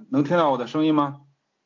能听到我的声音吗？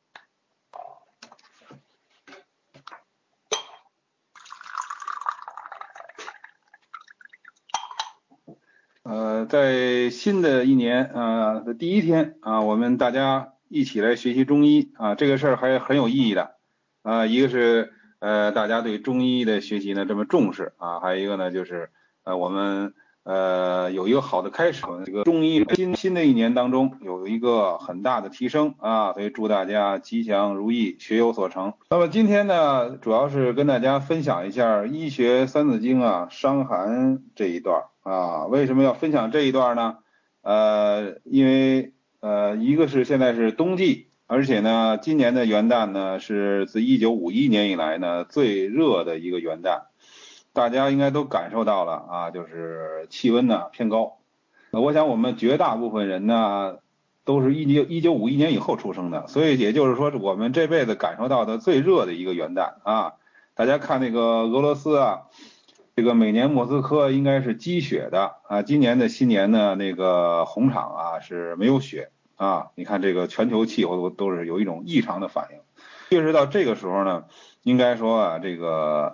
在新的一年的第一天我们大家一起来学习中医这个事儿还很有意义的一个是大家对中医的学习呢这么重视还有一个呢就是我们有一个好的开始，这个中医新的一年当中有一个很大的提升所以祝大家吉祥如意，学有所成。那么今天呢，主要是跟大家分享一下医学三字经伤寒这一段为什么要分享这一段呢？因为一个是现在是冬季，而且呢，今年的元旦呢是自1951年以来呢最热的一个元旦。大家应该都感受到了就是气温呢偏高。我想我们绝大部分人呢都是1951年以后出生的，所以也就是说我们这辈子感受到的最热的一个元旦大家看那个俄罗斯这个每年莫斯科应该是积雪的今年的新年呢那个红场是没有雪你看这个全球气候都是有一种异常的反应。越是到这个时候呢，应该说这个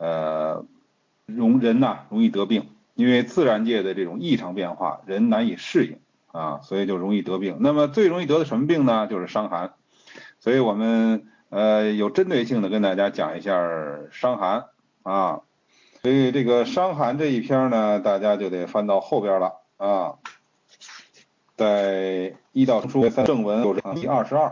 人容易得病，因为自然界的这种异常变化，人难以适应所以就容易得病。那么最容易得的什么病呢？就是伤寒。所以我们有针对性的跟大家讲一下伤寒所以这个伤寒这一篇呢，大家就得翻到后边了在医道书正文第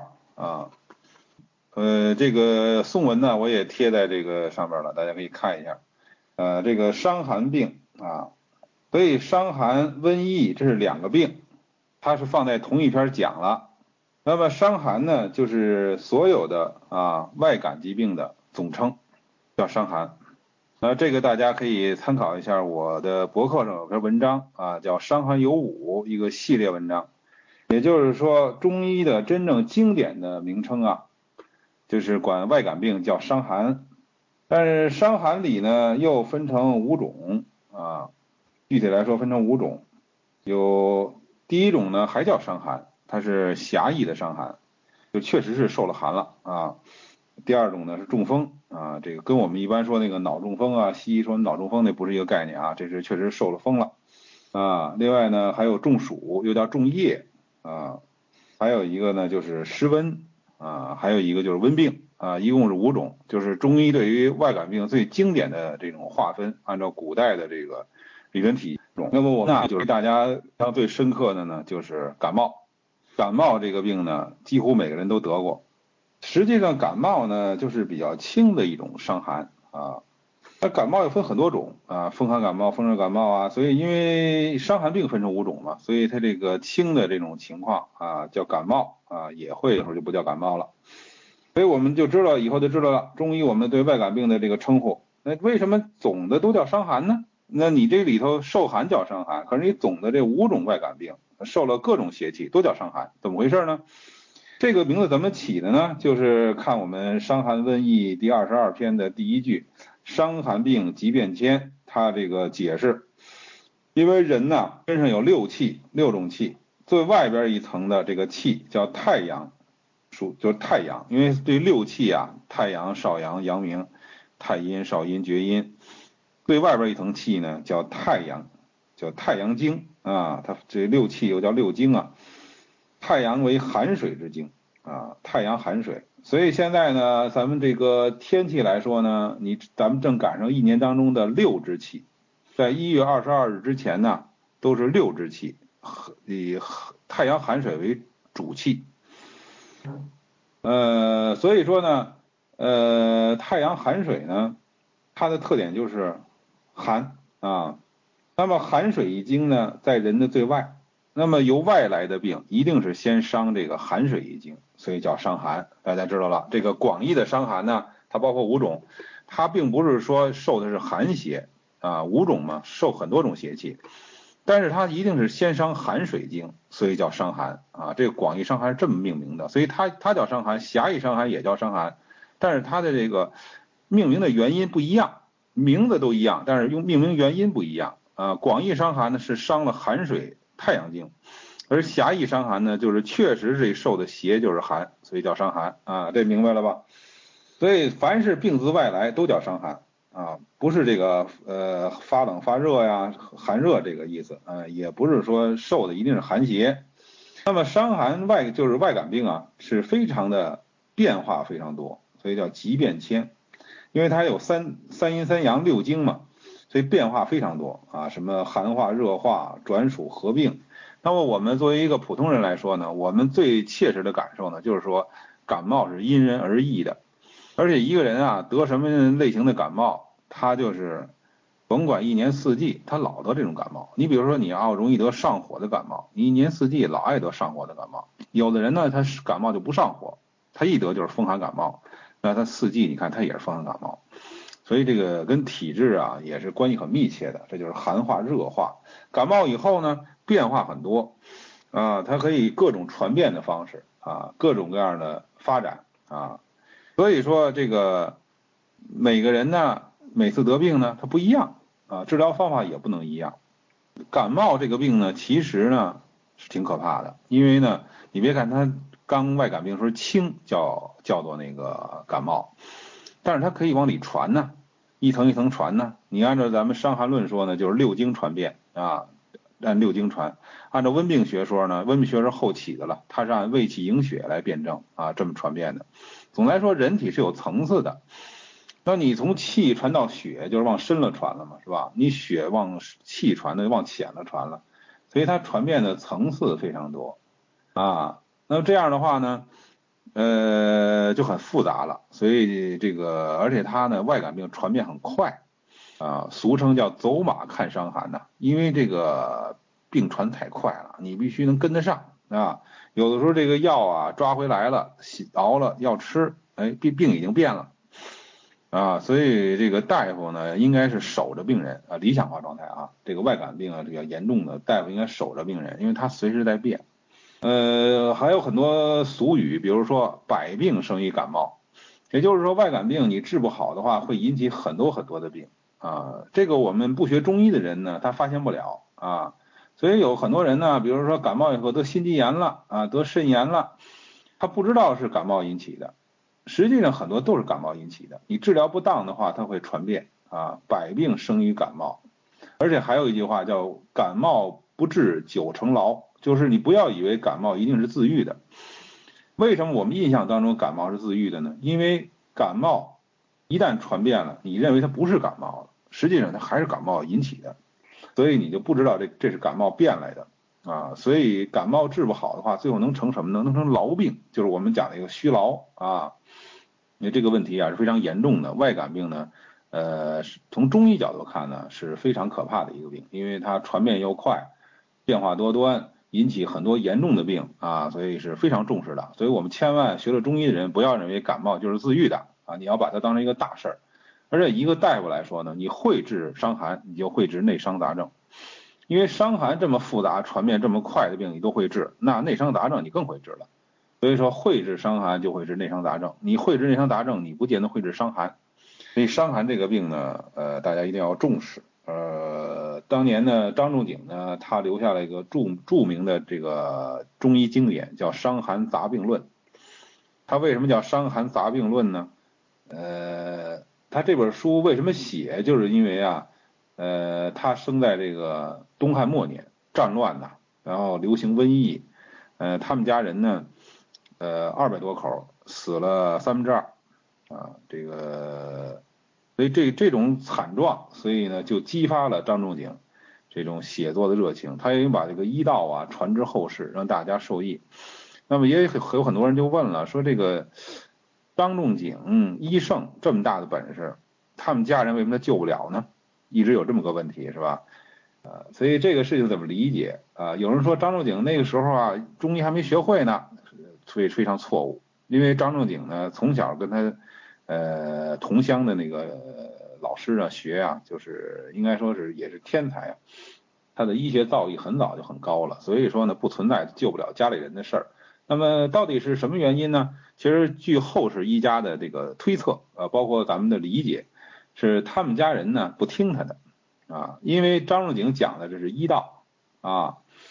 22这个宋文呢我也贴在这个上面了，大家可以看一下这个伤寒病所以伤寒瘟疫这是两个病，它是放在同一篇讲了。那么伤寒呢就是所有的外感疾病的总称，叫伤寒。这个大家可以参考一下我的博客上有篇文章叫伤寒有五，一个系列文章。也就是说中医的真正经典的名称就是管外感病叫伤寒。但是伤寒里呢又分成5种具体来说分成5种。有第一种呢还叫伤寒，它是狭义的伤寒，就确实是受了寒了第二种呢是中风这个跟我们一般说那个脑中风西医说脑中风那不是一个概念这是确实受了风了另外呢还有中暑，又叫中叶还有一个呢就是湿温还有一个就是温病一共是5种，就是中医对于外感病最经典的这种划分，按照古代的这个理论体系。那么我们就是大家印象最深刻的呢就是感冒。感冒这个病呢几乎每个人都得过。实际上感冒呢就是比较轻的一种伤寒那感冒又分很多种风寒感冒、风热感冒所以因为伤寒病分成5种嘛，所以它这个轻的这种情况叫感冒也会有时候就不叫感冒了。所以我们就知道以后就知道了，中医我们对外感病的这个称呼。那为什么总的都叫伤寒呢？那你这里头受寒叫伤寒，可是你总的这5种外感病受了各种邪气都叫伤寒，怎么回事呢？这个名字怎么起的呢？就是看我们《伤寒瘟疫》第22篇的第1句，伤寒病即变迁，它这个解释。因为人身上有6种气，最外边一层的这个气叫太阳，就是太阳。因为这6气太阳、少阳、阳明、太阴、少阴、厥阴，最外边一层气呢叫太阳，叫太阳经它这6气又叫6经太阳为寒水之经太阳寒水。所以现在呢咱们这个天气来说呢，咱们正赶上一年当中的6支气，在1月22日之前呢都是6支气，以太阳寒水为主气所以说呢太阳寒水呢它的特点就是寒那么寒水一经呢在人的最外，那么由外来的病一定是先伤这个寒水一经，所以叫伤寒。大家知道了，这个广义的伤寒呢它包括5种，它并不是说受的是寒邪5种嘛，受很多种邪气，但是它一定是先伤寒水经，所以叫伤寒这个广义伤寒是这么命名的，所以它叫伤寒，狭义伤寒也叫伤寒，但是它的这个命名的原因不一样，名字都一样，但是用命名原因不一样广义伤寒呢是伤了寒水太阳经， 而狭义伤寒呢，就是确实这受的邪就是寒，所以叫伤寒啊，这明白了吧？所以凡是病自外来都叫伤寒啊，不是这个发冷发热呀、寒热这个意思啊，也不是说受的一定是寒邪。那么伤寒就是外感病啊，是非常的变化非常多，所以叫急变迁，因为它有三阴三阳六经嘛，所以变化非常多啊，什么寒化、热化、转暑、合并。那么我们作为一个普通人来说呢，我们最切实的感受呢，就是说感冒是因人而异的，而且一个人啊得什么类型的感冒，他就是甭管一年四季，他老得这种感冒。你比如说你啊容易得上火的感冒，你一年四季老爱得上火的感冒。有的人呢，他是感冒就不上火，他一得就是风寒感冒，那他四季你看他也是风寒感冒。所以这个跟体质啊也是关系很密切的，这就是寒化热化。感冒以后呢，变化很多啊，它可以各种传变的方式啊，各种各样的发展啊。所以说这个每个人呢，每次得病呢，它不一样啊，治疗方法也不能一样。感冒这个病呢，其实呢是挺可怕的，因为呢，你别看它刚外感病时候轻，叫做那个感冒，但是它可以往里传呢，一层一层传呢。你按照咱们《伤寒论》说呢，就是六经传变啊，按六经传。按照温病学说呢，温病学是后起的了，它是按卫气营血来辨证啊，这么传变的。总来说，人体是有层次的。那你从气传到血，就是往深了传了嘛，是吧？你血往气传的往浅了传了，所以它传变的层次非常多啊。那么这样的话呢，就很复杂了。所以这个，而且它呢，外感病传变很快啊，俗称叫走马看伤寒呐，因为这个病传太快了，你必须能跟得上啊。有的时候这个药啊抓回来了，熬了要吃，哎，病已经变了。啊，所以这个大夫呢，应该是守着病人啊，理想化状态啊，这个外感病啊比较严重的，大夫应该守着病人，因为他随时在变。还有很多俗语，比如说百病生于感冒，也就是说外感病你治不好的话，会引起很多很多的病啊。这个我们不学中医的人呢，他发现不了啊。所以有很多人呢，比如说感冒以后得心肌炎了啊，得肾炎了，他不知道是感冒引起的。实际上很多都是感冒引起的，你治疗不当的话，它会传变啊，百病生于感冒。而且还有一句话叫感冒不治久成劳，就是你不要以为感冒一定是自愈的。为什么我们印象当中感冒是自愈的呢？因为感冒一旦传变了，你认为它不是感冒了，实际上它还是感冒引起的，所以你就不知道这是感冒变来的啊。所以感冒治不好的话，最后能成什么呢？能成痨病，就是我们讲的一个虚劳啊。因为这个问题啊是非常严重的，外感病呢，从中医角度看呢是非常可怕的一个病，因为它传变又快，变化多端，引起很多严重的病啊，所以是非常重视的。所以我们千万学了中医的人不要认为感冒就是自愈的啊，你要把它当成一个大事儿。而且一个大夫来说呢，你会治伤寒，你就会治内伤杂症，因为伤寒这么复杂、传变这么快的病你都会治，那内伤杂症你更会治了。所以说会治伤寒就会治内伤杂症，你会治内伤杂症，你不见得会治伤寒。所以伤寒这个病呢，大家一定要重视。当年呢，张仲景呢，他留下了一个著名的这个中医经典，叫《伤寒杂病论》。他为什么叫《伤寒杂病论》呢？他这本书为什么写，就是因为啊，他生在这个东汉末年，战乱呐，然后流行瘟疫，他们家人呢。200多口死了2/3啊，这个，所以这种惨状，所以呢就激发了张仲景这种写作的热情，他也把这个医道啊传之后世，让大家受益。那么也有很多人就问了，说这个张仲景医圣这么大的本事，他们家人为什么他救不了呢？一直有这么个问题是吧？所以这个事情怎么理解啊？有人说张仲景那个时候啊，中医还没学会呢，非常错误。因为张仲景呢，从小跟他同乡的那个老师啊学啊，就是应该说是也是天才啊。他的医学造诣很早就很高了，所以说呢，不存在救不了家里人的事儿。那么到底是什么原因呢？其实据后世医家的这个推测，包括咱们的理解，是他们家人呢不听他的。啊，因为张仲景讲的这是医道啊，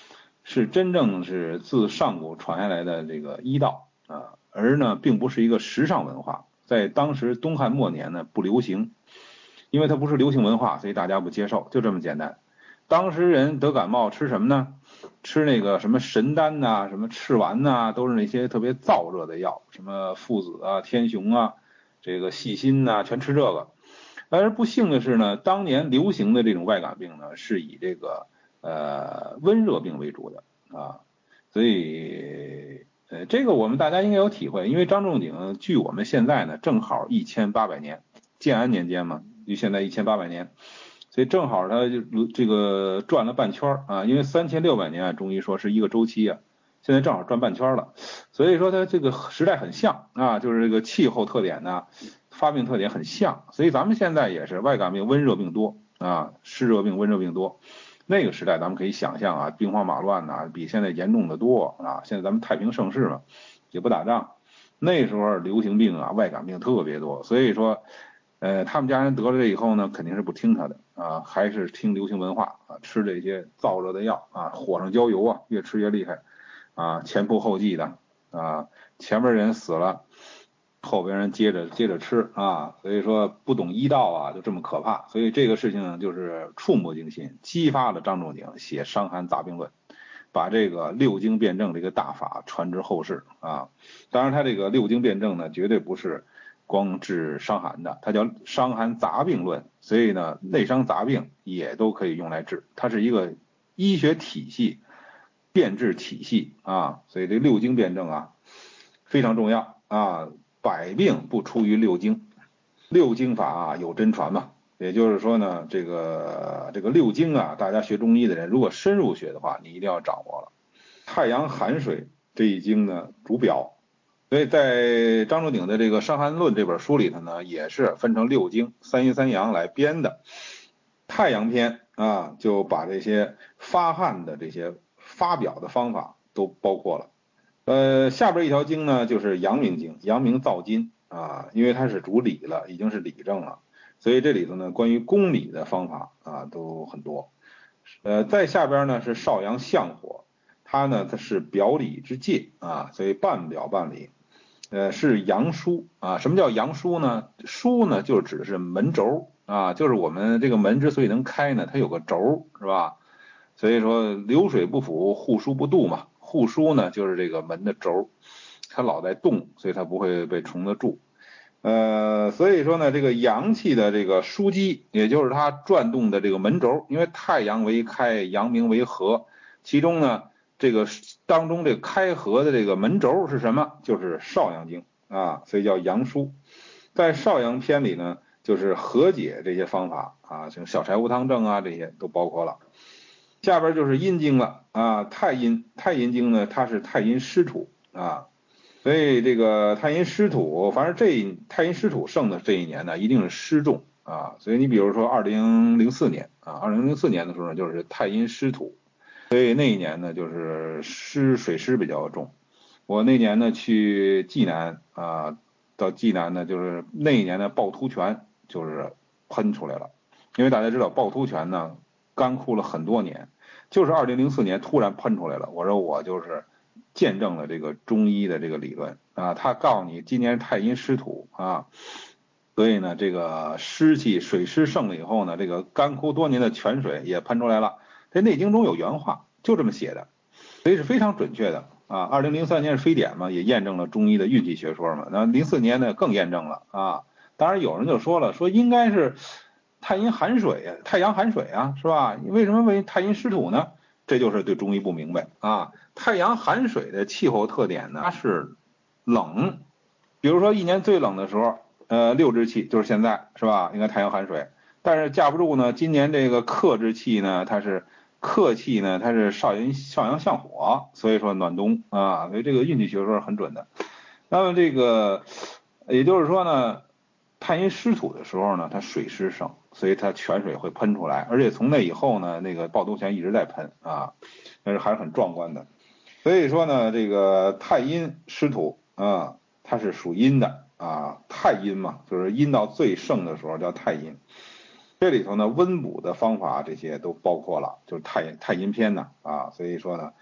是真正是自上古传下来的这个医道啊，而呢并不是一个时尚文化，在当时东汉末年呢不流行，因为它不是流行文化，所以大家不接受，就这么简单。当时人得感冒吃什么呢？吃那个什么神丹呐、什么赤丸呐、都是那些特别燥热的药，什么附子啊、天雄啊、这个细辛呐、全吃这个。而不幸的是呢，当年流行的这种外感病呢，是以这个温热病为主的啊，所以这个我们大家应该有体会，因为张仲景距我们现在呢正好1800年，建安年间嘛，离现在1800年，所以正好他就这个转了半圈啊，因为3600年啊，中医说是一个周期啊，现在正好转半圈了，所以说它这个时代很像啊，就是这个气候特点呢。发病特点很像，所以咱们现在也是外感病、温热病多啊，湿热病、温热病多。那个时代咱们可以想象啊，兵荒马乱呐、比现在严重的多啊。现在咱们太平盛世嘛，也不打仗，那时候流行病啊、外感病特别多，所以说，他们家人得了这以后呢，肯定是不听他的啊，还是听流行文化啊，吃这些燥热的药啊，火上浇油啊，越吃越厉害啊，前仆后继的啊，前面人死了。后边人接着吃啊，所以说不懂医道啊，就这么可怕。所以这个事情就是触目惊心，激发了张仲景写《伤寒杂病论》，把这个六经辩证这个大法传之后世啊。当然，他这个六经辩证呢，绝对不是光治伤寒的，它叫《伤寒杂病论》，所以呢，内伤杂病也都可以用来治，它是一个医学体系、辩治体系啊。所以这六经辩证啊非常重要啊。百病不出于六经，六经法啊有真传嘛。也就是说呢，这个六经啊，大家学中医的人如果深入学的话，你一定要掌握了。太阳寒水这一经呢主表，所以在张仲景的这个《伤寒论》这本书里头呢，也是分成六经，三阴三阳来编的。太阳篇啊，就把这些发汗的这些发表的方法都包括了。下边一条经呢，就是阳明经，阳明燥金啊，因为它是主理了，已经是理症了，所以这里头呢，关于公理的方法啊都很多。在下边呢是少阳相火，它是表里之界啊，所以半表半里。是阳枢啊，什么叫阳枢呢？枢呢就指的是门轴啊，就是我们这个门之所以能开呢，它有个轴是吧？所以说流水不腐，户枢不蠹嘛。户枢呢就是这个门的轴，它老在动，所以它不会被虫子蛀。所以说呢，这个阳气的这个枢机，也就是它转动的这个门轴，因为太阳为开，阳明为合，其中呢，这个当中这个开合的这个门轴是什么？就是少阳经啊，所以叫阳枢。在少阳篇里呢，就是和解这些方法啊，像小柴胡汤证啊，这些都包括了。下边就是阴经了啊，太阴经呢，它是太阴湿土啊，所以这个太阴湿土，反正太阴湿土盛的这一年呢，一定是湿重啊。所以你比如说2004年啊，2004年的时候呢，就是太阴湿土，所以那一年呢，就是水湿比较重。我那年呢去济南啊，到济南呢，就是那一年的趵突泉就是喷出来了，因为大家知道趵突泉呢干枯了很多年，就是2004年突然喷出来了。我说我就是见证了这个中医的这个理论啊，他告诉你今年太阴湿土啊，所以呢这个湿气水湿盛了以后呢，这个干枯多年的泉水也喷出来了。这《内经》中有原话，就这么写的，所以是非常准确的啊。2003年是非典嘛，也验证了中医的运气学说嘛。那04年呢更验证了啊。当然有人就说了，说应该是太阴寒水啊，太阳寒水啊，是吧？为什么为太阴湿土呢？这就是对中医不明白啊。太阳寒水的气候特点呢，它是冷，比如说一年最冷的时候，六之气就是现在，是吧？应该太阳寒水。但是架不住呢，今年这个克之气呢，它是克气呢，它是少阳相火，所以说暖冬啊，所以这个运气学说是很准的。那么这个也就是说呢，太阴湿土的时候呢，它水湿盛，所以它泉水会喷出来，而且从那以后呢，那个趵突泉一直在喷啊，但是还是很壮观的。所以说呢，这个太阴湿土啊，它是属阴的啊，太阴嘛，就是阴到最盛的时候叫太阴。这里头呢，温补的方法这些都包括了，就是太阴篇呢啊，所以说呢，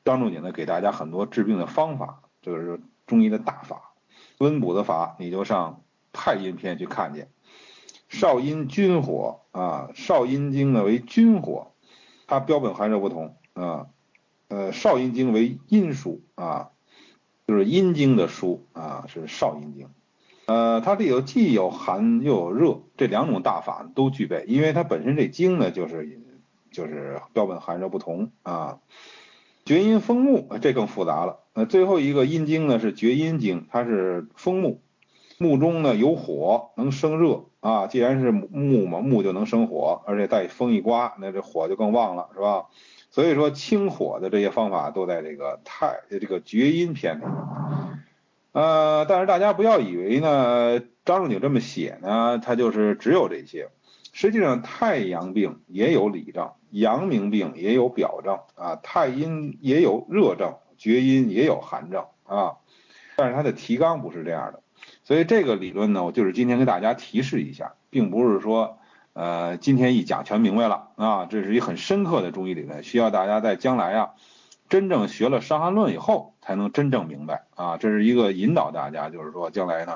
张仲景呢给大家很多治病的方法，这个是中医的大法。温补的法你就上太阴篇去看见。少阴君火啊，少阴经呢为君火，它标本寒热不同啊。少阴经为阴枢啊，就是阴经的枢啊，是少阴经。它这有既有寒又有热，这两种大法都具备，因为它本身这经呢就是标本寒热不同啊。厥阴风木这更复杂了。最后一个阴经呢是厥阴经，它是风木，木中呢有火，能生热啊。既然是木嘛，木就能生火，而且带风一刮，那这火就更旺了，是吧？所以说清火的这些方法都在这个厥阴篇里。但是大家不要以为呢，张仲景这么写呢，他就是只有这些。实际上，太阳病也有里症，阳明病也有表症啊，太阴也有热症，厥阴也有寒症啊。但是它的提纲不是这样的，所以这个理论呢，我就是今天跟大家提示一下，并不是说今天一讲全明白了啊，这是一很深刻的中医理论，需要大家在将来啊真正学了伤寒论以后才能真正明白啊，这是一个引导大家，就是说将来呢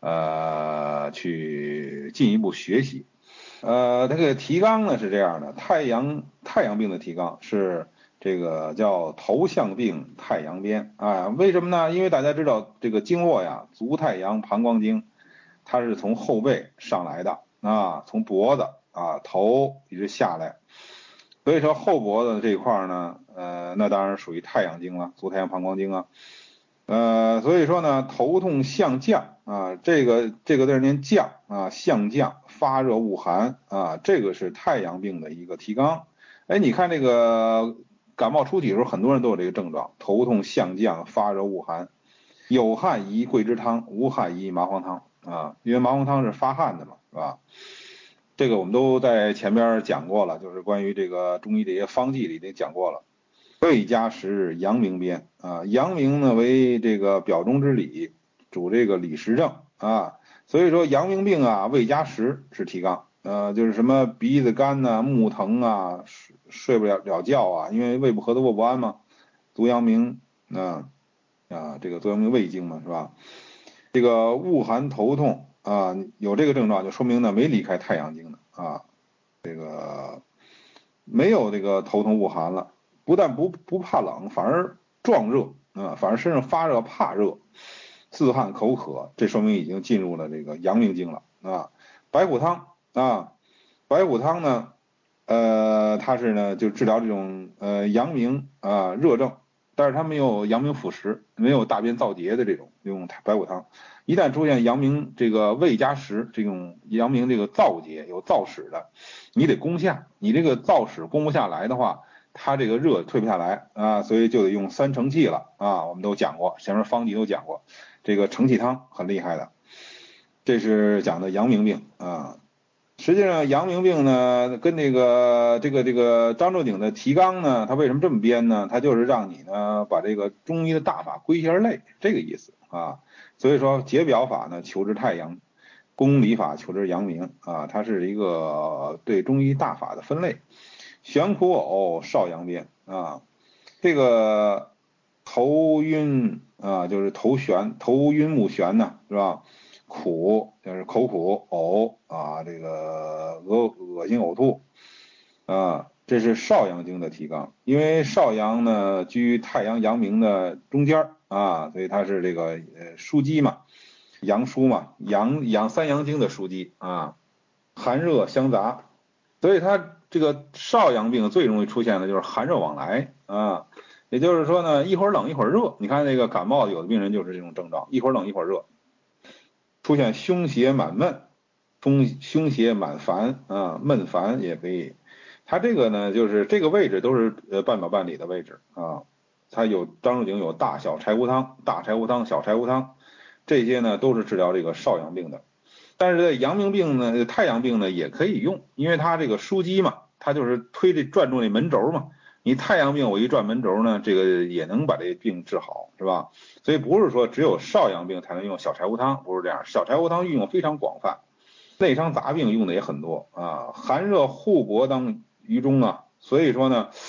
去进一步学习。这个提纲呢是这样的，太阳病的提纲是这个叫头项病太阳篇啊。为什么呢？因为大家知道这个经络呀，足太阳膀胱经，它是从后背上来的啊，从脖子啊头一直下来，所以说后脖子这一块呢，那当然属于太阳经了，足太阳膀胱经啊。所以说呢，头痛项降啊，这个字念降啊，项降，发热恶寒啊，这个是太阳病的一个提纲。哎，你看这个感冒初体的时候，很多人都有这个症状，头痛项降，发热恶寒，有汗宜桂枝汤，无汗宜麻黄汤啊，因为麻黄汤是发汗的嘛，是吧？这个我们都在前边讲过了，就是关于这个中医这些方剂里已经讲过了。未加食阳明篇啊，阳明呢为这个表中之里，主这个里实症啊，所以说阳明病啊，未加食是提纲，就是什么鼻子干呐、目疼啊、睡不了觉啊，因为胃不和的卧不安嘛，足阳明这个足阳明胃经嘛，是吧？这个恶寒头痛啊，有这个症状就说明呢没离开太阳经的啊，这个没有这个头痛恶寒了。不但不怕冷，反而壮热啊，反而身上发热怕热，自汗口渴，这说明已经进入了这个阳明经了啊。白虎汤啊，白虎汤呢，它是呢就治疗这种阳明啊热症，但是它没有阳明腐蚀，没有大便燥结的这种用白虎汤。一旦出现阳明这个胃加食这种阳明这个燥结有燥屎的，你得攻下，你这个燥屎攻不下来的话。它这个热退不下来啊，所以就得用三承气了啊。我们都讲过，前面方剂都讲过，这个承气汤很厉害的。这是讲的阳明病啊。实际上阳明病呢，跟这个张仲景的提纲呢，他为什么这么编呢？他就是让你呢把这个中医的大法归一下类，这个意思啊。所以说解表法呢求治太阳，公理法求治阳明啊，它是一个对中医大法的分类。悬苦呕少阳篇啊，这个头晕啊，就是头悬、头晕目眩呢，是吧？苦就是口苦，呕啊，这个恶心呕吐啊，这是少阳经的提纲。因为少阳呢居太阳、阳明的中间啊，所以它是这个枢机嘛，阳枢嘛，三阳经的枢机啊，寒热相杂。所以它这个少阳病最容易出现的就是寒热往来啊，也就是说呢，一会儿冷一会儿热。你看那个感冒有的病人就是这种症状，一会儿冷一会儿热，出现胸胁满闷，胸胁满烦啊，闷烦也可以。它这个呢，就是这个位置都是半表半里的位置啊。它有张仲景有大小柴胡汤、大柴胡汤、小柴胡汤，这些呢都是治疗这个少阳病的。但是阳明病呢，太阳病呢也可以用，因为它这个枢机嘛，它就是推这转住那门轴嘛。你太阳病我一转门轴呢，这个也能把这病治好，是吧？所以不是说只有少阳病才能用小柴胡汤，不是这样。小柴胡汤运用非常广泛，内伤杂病用的也很多啊。寒热互搏当于中啊，所以说呢，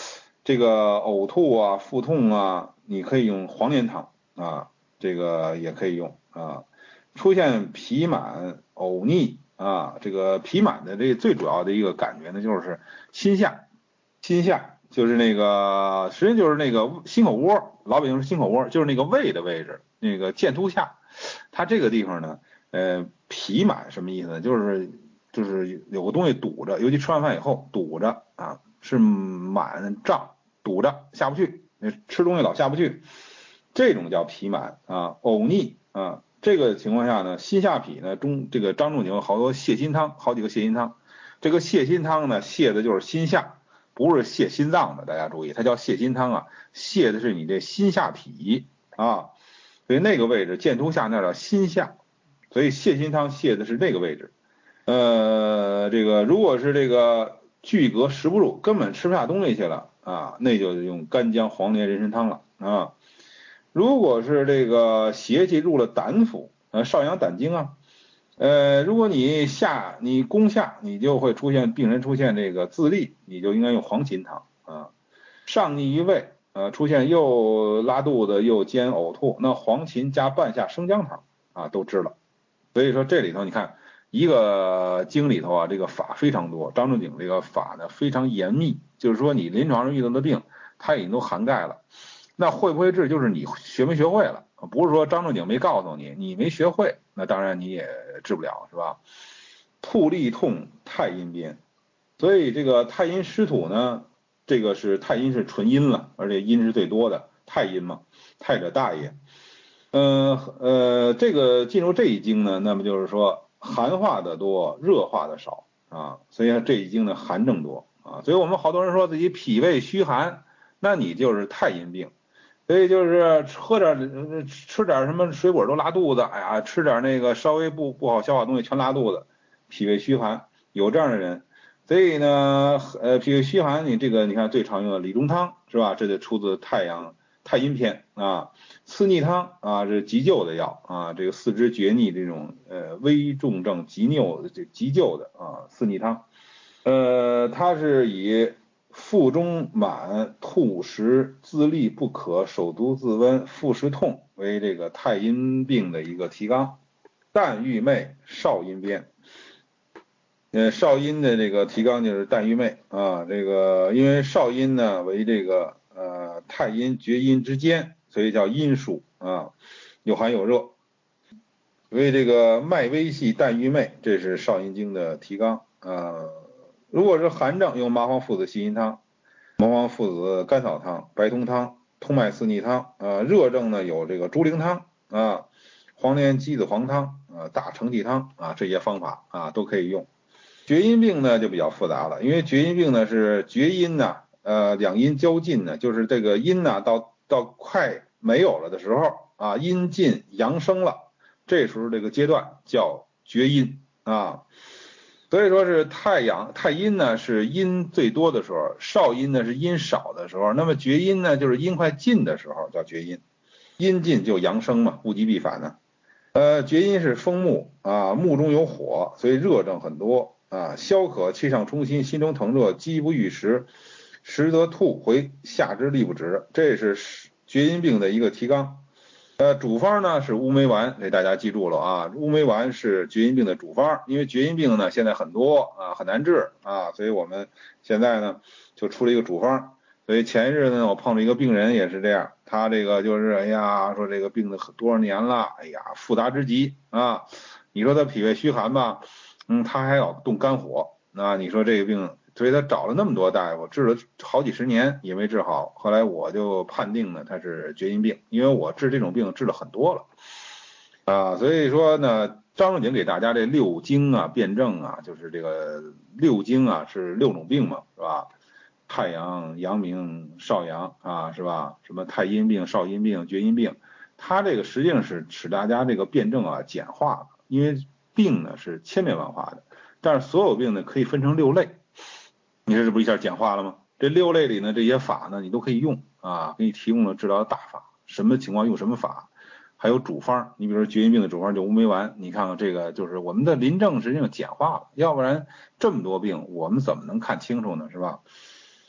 这个呕吐啊、腹痛啊，你可以用黄连汤啊，这个也可以用啊。出现脾满、呕逆啊，这个脾满的这最主要的一个感觉呢，就是心下，心下就是那个，实际就是那个心口窝，老百姓说心口窝，就是那个胃的位置，那个剑突下，它这个地方呢，脾满什么意思呢？就是有个东西堵着，尤其吃完饭以后堵着啊，是满胀堵着下不去，吃东西老下不去，这种叫脾满啊，呕逆啊。这个情况下呢，心下痞呢，这个张仲景有好多泻心汤，好几个泻心汤。这个泻心汤呢，泻的就是心下，不是泻心脏的，大家注意，它叫泻心汤啊，泻的是你这心下痞啊，所以那个位置剑突下那叫心下，所以泻心汤泻的是那个位置。这个如果是这个巨隔食不入，根本吃不下东西去了啊，那就用干姜黄连人参汤了啊。如果是这个邪气入了胆腑，少阳胆经啊，如果你攻下，你就会病人出现这个自痢，你就应该用黄芩汤啊。上逆于胃，出现又拉肚子又兼呕吐，那黄芩加半夏生姜汤啊都治了。所以说这里头你看一个经里头啊，这个法非常多，张仲景这个法呢非常严密，就是说你临床上遇到的病，他已经都涵盖了。那会不会治，就是你学没学会了，不是说张仲景没告诉你，你没学会，那当然你也治不了，是吧？吐利痛太阴边，所以这个太阴湿土呢，这个是太阴是纯阴了，而且阴是最多的，太阴嘛，太者大也。这个进入这一经呢，那么就是说寒化的多，热化的少啊，所以这一经呢寒症多啊，所以我们好多人说自己脾胃虚寒，那你就是太阴病。所以就是吃点什么水果都拉肚子，哎呀，吃点那个稍微不好消化的东西全拉肚子，脾胃虚寒，有这样的人。所以呢，脾胃虚寒，你看最常用的理中汤是吧？这就出自太阴篇啊。四逆汤啊，这是急救的药啊，这个四肢厥逆这种危重症急救的啊，四逆汤。它是以腹中满、吐实、自利不可、手足自温、腹实痛为这个太阴病的一个提纲。淡郁寐，少阴边。少阴的这个提纲就是淡郁寐啊，这个因为少阴呢为这个太阴厥阴之间，所以叫阴枢啊，有寒有热。所以这个脉微细淡郁寐，这是少阴经的提纲啊。如果是寒症，用麻黄附子细辛汤、麻黄附子甘草汤、白通汤、通脉四逆汤。热症呢有这个猪苓汤啊、黄连鸡子黄汤大承气汤啊，这些方法啊都可以用。厥阴病呢就比较复杂了，因为厥阴病呢是厥阴呢，两阴交尽呢，就是这个阴呢到快没有了的时候啊，阴尽阳生了，这时候这个阶段叫厥阴啊。所以说是太阴呢是阴最多的时候，少阴呢是阴少的时候，那么厥阴呢就是阴快尽的时候叫厥阴，阴尽就阳生嘛，物极必反呢。厥阴是风木啊，木中有火，所以热症很多啊，消渴，气上冲心，心中疼热，饥不欲食，食则吐回，下肢力不止，这是厥阴病的一个提纲。主方呢是乌梅丸，给大家记住了啊，乌梅丸是厥阴病的主方，因为厥阴病呢现在很多啊，很难治啊，所以我们现在呢就出了一个主方。所以前一日呢，我碰到一个病人也是这样，他这个就是哎呀，说这个病了多少年了，哎呀，复杂之极啊。你说他脾胃虚寒吧，他还要动肝火，那你说这个病，所以他找了那么多大夫，治了好几十年也没治好。后来我就判定呢他是厥阴病，因为我治这种病治了很多了啊。所以说呢，张仲景给大家这六经啊辩证啊，就是这个六经啊是六种病嘛，是吧？太阳、阳明、少阳啊，是吧？什么太阴病、少阴病、厥阴病，它这个实际上是使大家这个辩证啊简化了，因为病呢是千变万化的，但是所有病呢可以分成六类，你说这不一下简化了吗？这六类里呢，这些法呢你都可以用啊，给你提供了治疗的大法，什么情况用什么法，还有主方，你比如说厥阴病的主方就乌梅丸，你看看这个就是我们的临证实际上简化了，要不然这么多病我们怎么能看清楚呢？是吧？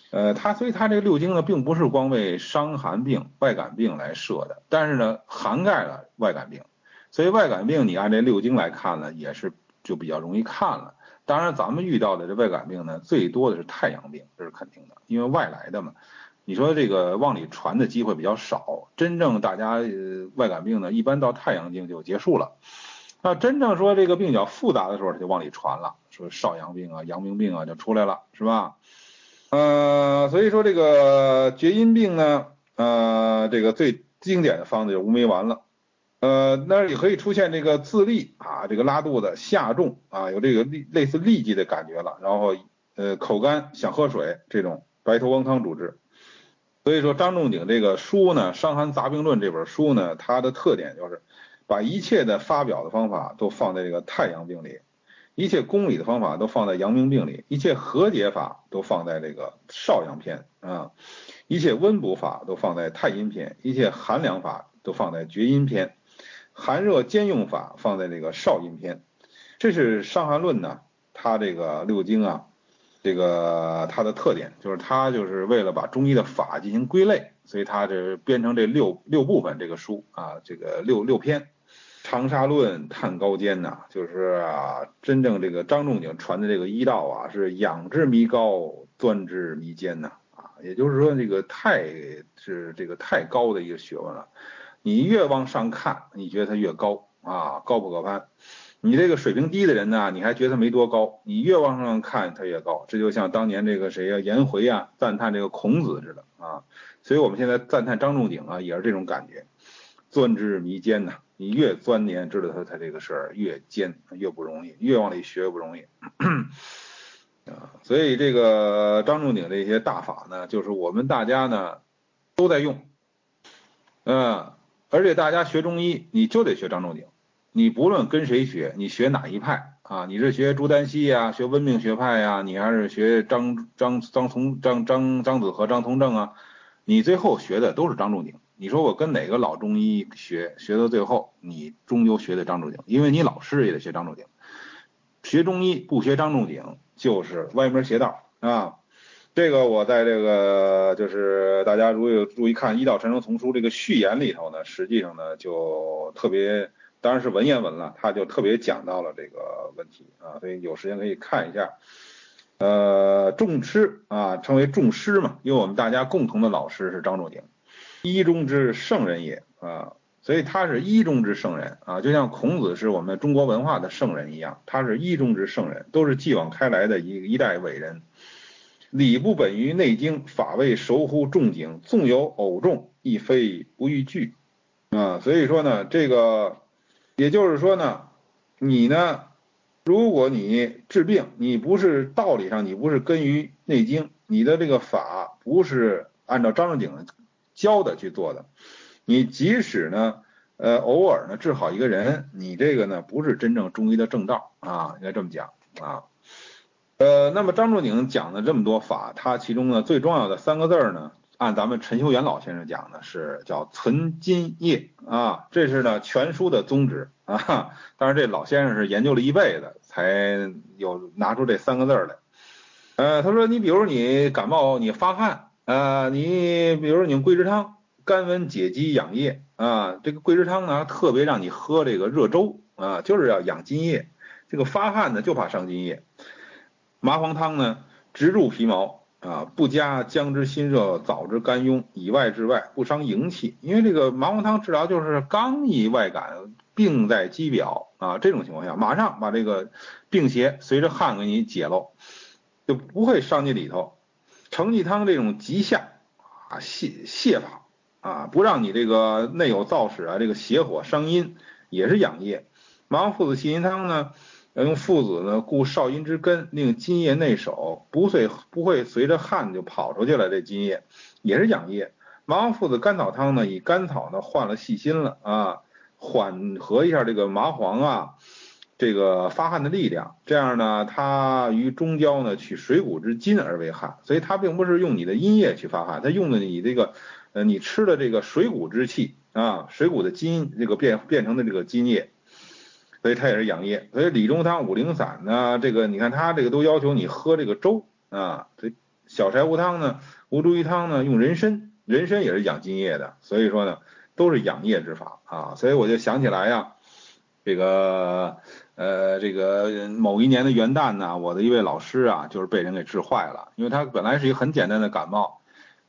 所以它这个六经呢，并不是光为伤寒病、外感病来设的，但是呢，涵盖了外感病，所以外感病你按这六经来看呢，也是就比较容易看了。当然，咱们遇到的这外感病呢，最多的是太阳病，这是肯定的，因为外来的嘛。你说这个往里传的机会比较少，真正大家外感病呢，一般到太阳经就结束了。那真正说这个病比较复杂的时候，它就往里传了，说少阳病啊、阳明病啊就出来了，是吧？所以说这个厥阴病呢，这个最经典的方子就是乌梅丸了。那也可以出现这个自痢啊，这个拉肚子、下重啊，有这个类似痢疾的感觉了，然后口干想喝水这种白头翁汤主治。所以说张仲景这个书呢，《伤寒杂病论》这本书呢，它的特点就是把一切的发表的方法都放在这个太阳病里，一切公理的方法都放在阳明病里，一切和解法都放在这个少阳篇啊，一切温补法都放在太阴篇，一切寒凉法都放在厥阴篇，寒热兼用法放在这个少阴篇。这是《伤寒论》呢，它这个六经啊，这个它的特点就是它就是为了把中医的法进行归类，所以它这编成这六部分这个书啊，这个六篇。长沙论探高坚呐，就是真正这个张仲景传的这个医道啊，是仰之弥高，钻之弥坚呐，也就是说这个太高的一个学问了，你越往上看，你觉得它越高啊，高不可攀。你这个水平低的人呢，你还觉得他没多高，你越往上看他越高。这就像当年这个谁呀，颜回啊，赞叹这个孔子似的啊。所以我们现在赞叹张仲景啊，也是这种感觉。钻之弥坚呐，你越钻研，知道他这个事儿越艰，越不容易，越往里学越不容易。所以这个张仲景这些大法呢，就是我们大家呢都在用，而且大家学中医，你就得学张仲景。你不论跟谁学，你学哪一派啊？你是学朱丹溪呀，学温病学派呀，你还是学张子和张从正啊？你最后学的都是张仲景。你说我跟哪个老中医学，学到最后，你终究学的张仲景，因为你老师也得学张仲景。学中医不学张仲景，就是歪门邪道啊。这个我在这个就是大家如果有注意看《医道传承丛书》这个序言里头呢，实际上呢就特别，当然是文言文了，他就特别讲到了这个问题啊，所以有时间可以看一下。重师啊，称为重师嘛，因为我们大家共同的老师是张仲景，医中之圣人也啊，所以他是医中之圣人啊，就像孔子是我们中国文化的圣人一样，他是医中之圣人，都是继往开来的一代伟人。理不本于内经，法谓熟乎仲景，纵有偶众，亦非不逾矩啊。所以说呢，这个也就是说呢，你呢，如果你治病，你不是道理上，你不是根于内经，你的这个法不是按照张仲景教的去做的，你即使呢，偶尔呢治好一个人，你这个呢不是真正中医的正道啊，应该这么讲啊。那么张仲景讲的这么多法，他其中呢最重要的三个字呢，按咱们陈修元老先生讲的是叫存津液啊，这是呢全书的宗旨啊。当然这老先生是研究了一辈子才有拿出这三个字来。他说你比如你感冒你发汗你比如你用桂枝汤，甘温解肌养液啊，这个桂枝汤呢特别让你喝这个热粥啊，就是要养津液。这个发汗呢就怕伤津液。麻黄汤呢，直入皮毛啊，不加姜汁辛热，枣之甘庸，以外治外，不伤营气。因为这个麻黄汤治疗就是刚一外感，病在肌表啊，这种情况下，马上把这个病邪随着汗给你解喽，就不会伤及里头。承气汤这种急下泻法啊，不让你这个内有燥屎这个邪火伤阴，也是养液。麻黄附子细辛汤呢？要用附子呢固少阴之根，令津液内守，不会随着汗就跑出去了。这津液也是养液。麻黄附子甘草汤呢，以甘草呢换了细辛了啊，缓和一下这个麻黄这个发汗的力量。这样呢，它于中焦呢取水谷之津而为汗，所以它并不是用你的阴液去发汗，它用的你这个你吃的这个水谷之气啊，水谷的津这个变成的这个津液。所以它也是养液。所以理中汤、五苓散呢，这个你看它这个都要求你喝这个粥啊，所以小柴胡汤呢，吴茱萸汤呢用人参，人参也是养津液的，所以说呢都是养液之法啊。所以我就想起来呀，这个某一年的元旦呢，我的一位老师啊，就是被人给治坏了，因为他本来是一个很简单的感冒，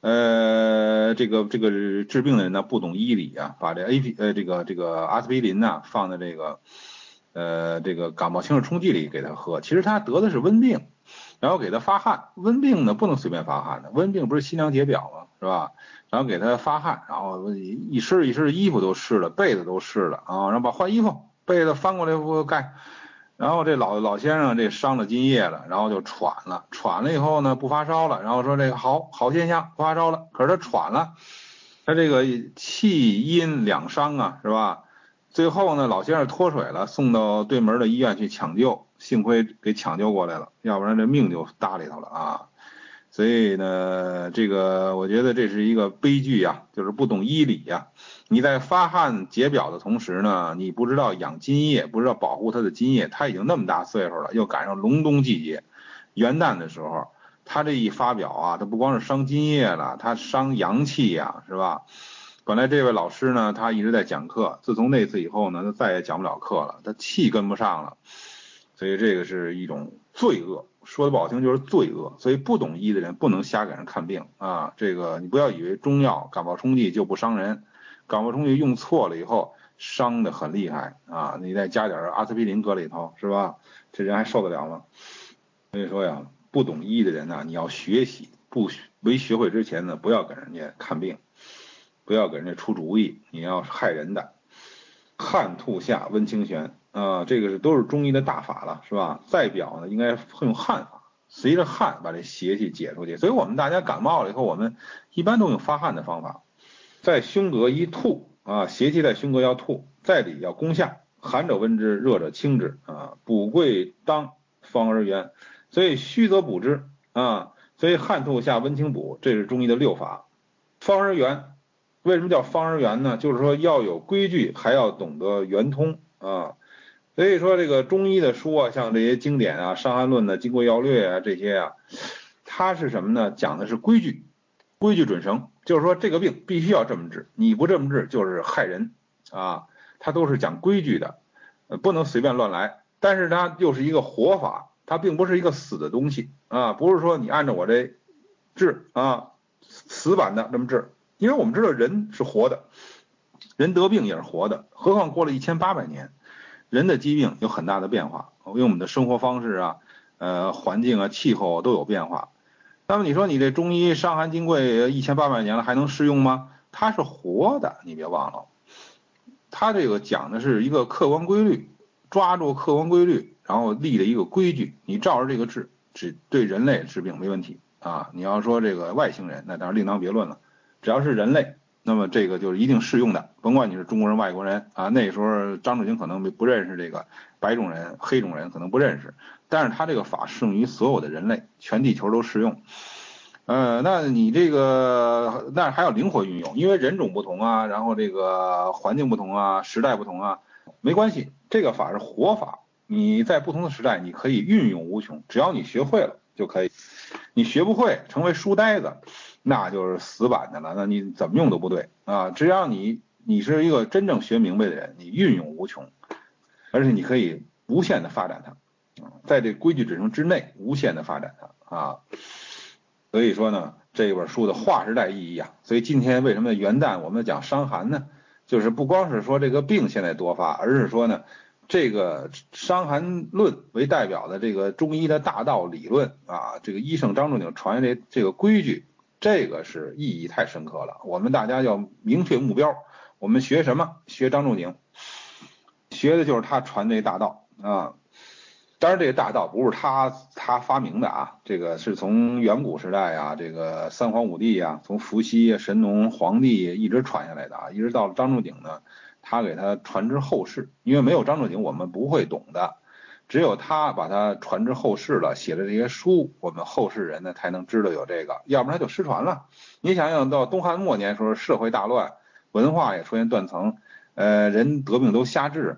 这个治病的人呢不懂医理啊，把这个阿司匹林呢放在这个感冒清热冲剂里给他喝，其实他得的是温病，然后给他发汗，温病呢不能随便发汗的，温病不是辛凉解表吗，是吧？然后给他发汗，然后一身衣服都湿了，被子都湿了啊，然后把换衣服，被子翻过来不盖。然后这老先生这伤了津液了，然后就喘了，喘了以后呢不发烧了，然后说这个好现象，不发烧了，可是他喘了，他这个气阴两伤啊，是吧？最后呢老先生脱水了，送到对门的医院去抢救，幸亏给抢救过来了，要不然这命就搭里头了啊。所以呢，这个我觉得这是一个悲剧呀，就是不懂医理呀。你在发汗解表的同时呢，你不知道养津液，不知道保护他的津液，他已经那么大岁数了，又赶上隆冬季节，元旦的时候，他这一发表啊，他不光是伤津液了，他伤阳气呀，是吧？本来这位老师呢，他一直在讲课，自从那次以后呢，他再也讲不了课了，他气跟不上了，所以这个是一种罪恶，说的不好听就是罪恶。所以不懂医的人不能瞎给人看病啊，这个你不要以为中药感冒冲剂就不伤人，感冒冲剂用错了以后伤的很厉害啊，你再加点阿司匹林搁里头，是吧？这人还受得了吗？所以说呀，不懂医的人呢，你要学习，没学会之前呢，不要给人家看病，不要给人家出主意，你要害人的。汗吐下温清泉啊，这个都是中医的大法了，是吧？再表呢，应该会用汗法，随着汗把这邪气解出去。所以我们大家感冒了以后，我们一般都用发汗的方法，在胸膈一吐啊，邪气在胸膈要吐，在里要攻下，寒者温之，热者清之啊，补贵当，方而圆。所以虚则补之啊，所以汗吐下温清补，这是中医的六法。方而圆，为什么叫方而圆呢？就是说要有规矩，还要懂得圆通啊。所以说这个中医的书啊，像这些经典啊，《伤寒论》的《金匮要略》啊，这些啊，它是什么呢？讲的是规矩，规矩准绳，就是说这个病必须要这么治，你不这么治就是害人啊。它都是讲规矩的，不能随便乱来。但是它又是一个活法，它并不是一个死的东西啊，不是说你按照我这治啊，死板的这么治。因为我们知道人是活的，人得病也是活的，何况过了1800年，人的疾病有很大的变化，因为我们的生活方式啊、环境啊、气候都有变化。那么你说你这中医《伤寒金匮》1800年了还能适用吗？它是活的，你别忘了，它这个讲的是一个客观规律，抓住客观规律，然后立了一个规矩，你照着这个治，只对人类治病没问题啊。你要说这个外星人，那当然另当别论了。只要是人类，那么这个就是一定适用的，甭管你是中国人、外国人啊。那时候张仲景可能不认识这个白种人、黑种人，可能不认识，但是他这个法适用于所有的人类，全地球都适用。那你这个，那还要灵活运用，因为人种不同啊，然后这个环境不同啊，时代不同啊，没关系，这个法是活法，你在不同的时代你可以运用无穷，只要你学会了就可以。你学不会，成为书呆子，那就是死板的了，那你怎么用都不对啊！只要你是一个真正学明白的人，你运用无穷，而且你可以无限的发展它，在这规矩之中之内无限的发展它啊。所以说呢，这本书的划时代意义啊，所以今天为什么元旦我们讲伤寒呢？就是不光是说这个病现在多发，而是说呢，这个《伤寒论》为代表的这个中医的大道理论啊，这个医圣张仲景传下这个规矩，这个是意义太深刻了。我们大家要明确目标，我们学什么？学张仲景，学的就是他传这大道啊。当然，这个大道不是他发明的啊，这个是从远古时代啊，这个三皇五帝啊，从伏羲、神农、黄帝一直传下来的啊，一直到了张仲景呢，他给他传之后世，因为没有张仲景我们不会懂的，只有他把它传之后世了，写了这些书，我们后世人呢才能知道有这个，要不然他就失传了。你想想到东汉末年时候，社会大乱，文化也出现断层，人得病都瞎治。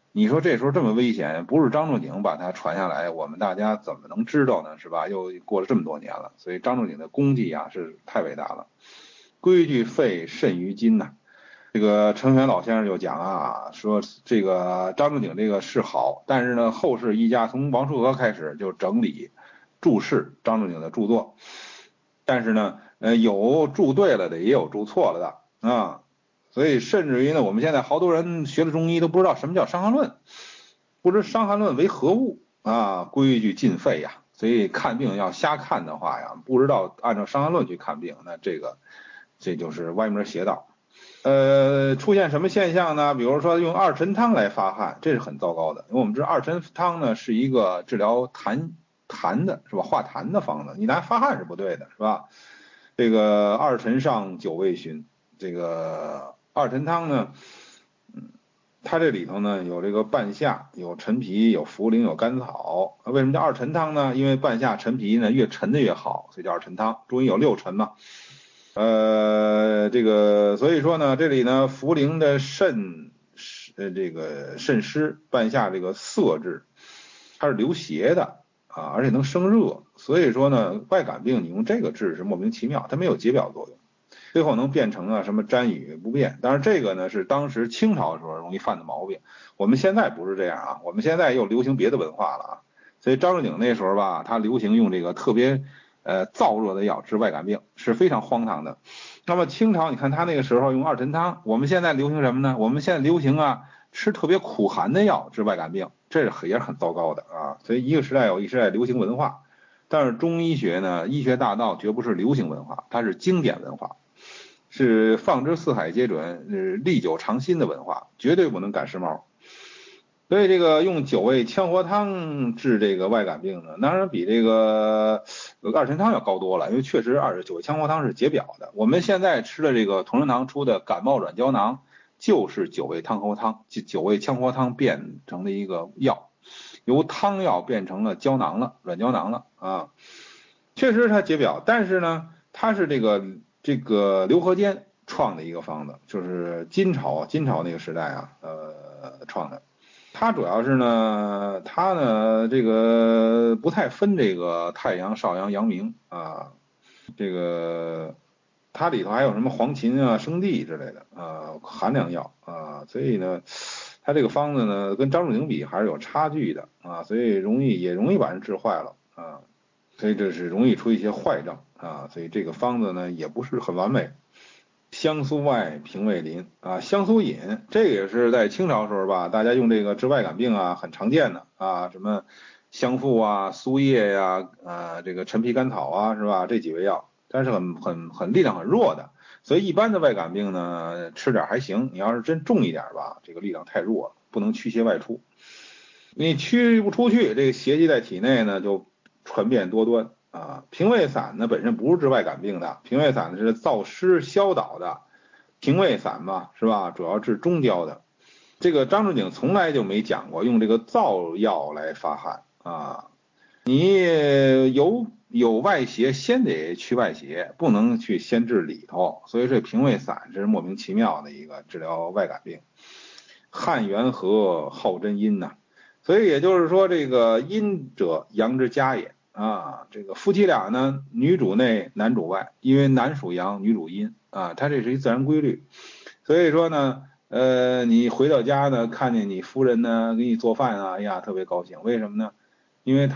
你说这时候这么危险，不是张仲景把它传下来，我们大家怎么能知道呢？是吧？又过了这么多年了，所以张仲景的功绩啊是太伟大了。规矩废甚于今呐。这个程玄老先生就讲啊，说这个张仲景这个是好，但是呢，后世一家从王叔和开始就整理注释张仲景的著作，但是呢，有注对了的，也有注错了的啊。所以甚至于呢，我们现在好多人学了中医都不知道什么叫伤寒论，不知伤寒论为何物啊，规矩尽废呀。所以看病要瞎看的话呀，不知道按照伤寒论去看病，那这就是歪门邪道。出现什么现象呢？比如说用二陈汤来发汗，这是很糟糕的。因为我们知道二陈汤呢是一个治疗痰的，是吧？化痰的方子，你拿发汗是不对的，是吧？这个二陈上九味熏，这个二陈汤呢，它这里头呢有这个半夏、有陈皮、有茯苓、有甘草。为什么叫二陈汤呢？因为半夏、陈皮呢越陈的越好，所以叫二陈汤。中医有六陈嘛。这个所以说呢，这里呢，茯苓的这个渗湿，半夏这个涩质，它是流邪的啊，而且能生热，所以说呢，外感病你用这个治是莫名其妙，它没有解表作用，最后能变成啊什么沾雨不变。当然这个呢是当时清朝的时候容易犯的毛病，我们现在不是这样啊，我们现在又流行别的文化了啊，所以张仲景那时候吧，他流行用这个特别燥热的药治外感病是非常荒唐的。那么清朝你看他那个时候用二陈汤，我们现在流行什么呢？我们现在流行啊吃特别苦寒的药治外感病，这也是很糟糕的啊。所以一个时代有一时代流行文化，但是中医学呢，医学大道绝不是流行文化，它是经典文化，是放之四海皆准，历久常新的文化，绝对不能赶时髦。所以这个用九味羌活汤治这个外感病呢，当然比这个二陈汤要高多了，因为确实九味羌活汤是解表的。我们现在吃的这个同仁堂出的感冒软胶囊，就是九味羌活汤变成了一个药，由汤药变成了胶囊了，软胶囊了啊。确实它解表，但是呢，它是这个刘和坚创的一个方子，就是金朝那个时代啊，创的。它主要是呢，它呢这个不太分这个太阳、少阳、阳明啊，这个它里头还有什么黄芩啊、生地之类的啊，寒凉药啊，所以呢，它这个方子呢跟张仲景比还是有差距的啊，所以也容易把人治坏了啊，所以这是容易出一些坏症啊，所以这个方子呢也不是很完美。香酥外平胃淋啊，香酥饮这个也是在清朝时候吧，大家用这个治外感病啊很常见的啊，什么香附啊、苏叶呀、这个陈皮甘草啊，是吧？这几味药，但是很力量很弱的，所以一般的外感病呢吃点还行，你要是真重一点吧，这个力量太弱了，不能驱邪外出，你驱不出去，这个邪气在体内呢就传遍多端。啊，平胃散呢本身不是治外感病的，平胃散是燥湿消导的，平胃散嘛，是吧？主要治中焦的。这个张仲景从来就没讲过用这个燥药来发汗啊，你有外邪，先得去外邪，不能去先治里头。所以这平胃散是莫名其妙的一个治疗外感病。汗元和，好真阴呐，所以也就是说，这个阴者阳之家也。啊，这个夫妻俩呢，女主内，男主外，因为男属阳，女主阴啊，它这是一自然规律。所以说呢，你回到家呢，看见你夫人呢给你做饭啊，哎呀，特别高兴。为什么呢？因为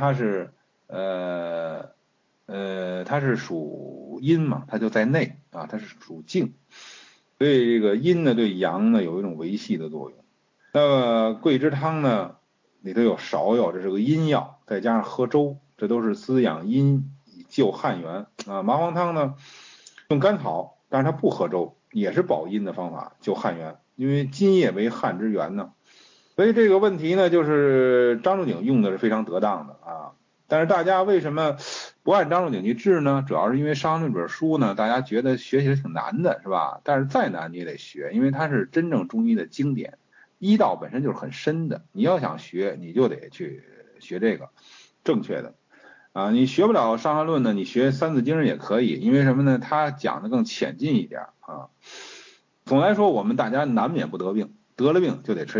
它是属阴嘛，它就在内啊，它是属静，所以这个阴呢对阳呢有一种维系的作用。那么桂枝汤呢，里头有芍药，这是个阴药，再加上喝粥，这都是滋养阴以救汗源啊。麻黄汤呢，用甘草，但是它不喝粥，也是保阴的方法，救汗源，因为津液为汗之源呢。所以这个问题呢，就是张仲景用的是非常得当的啊。但是大家为什么不按张仲景去治呢？主要是因为《伤寒论》这本书呢，大家觉得学起来挺难的，是吧？但是再难你也得学，因为它是真正中医的经典。医道本身就是很深的，你要想学，你就得去学这个正确的啊。你学不了《伤寒论》呢，你学《三字经》也可以，因为什么呢？它讲的更浅近一点啊。总来说，我们大家难免不得病，得了病就得吃药。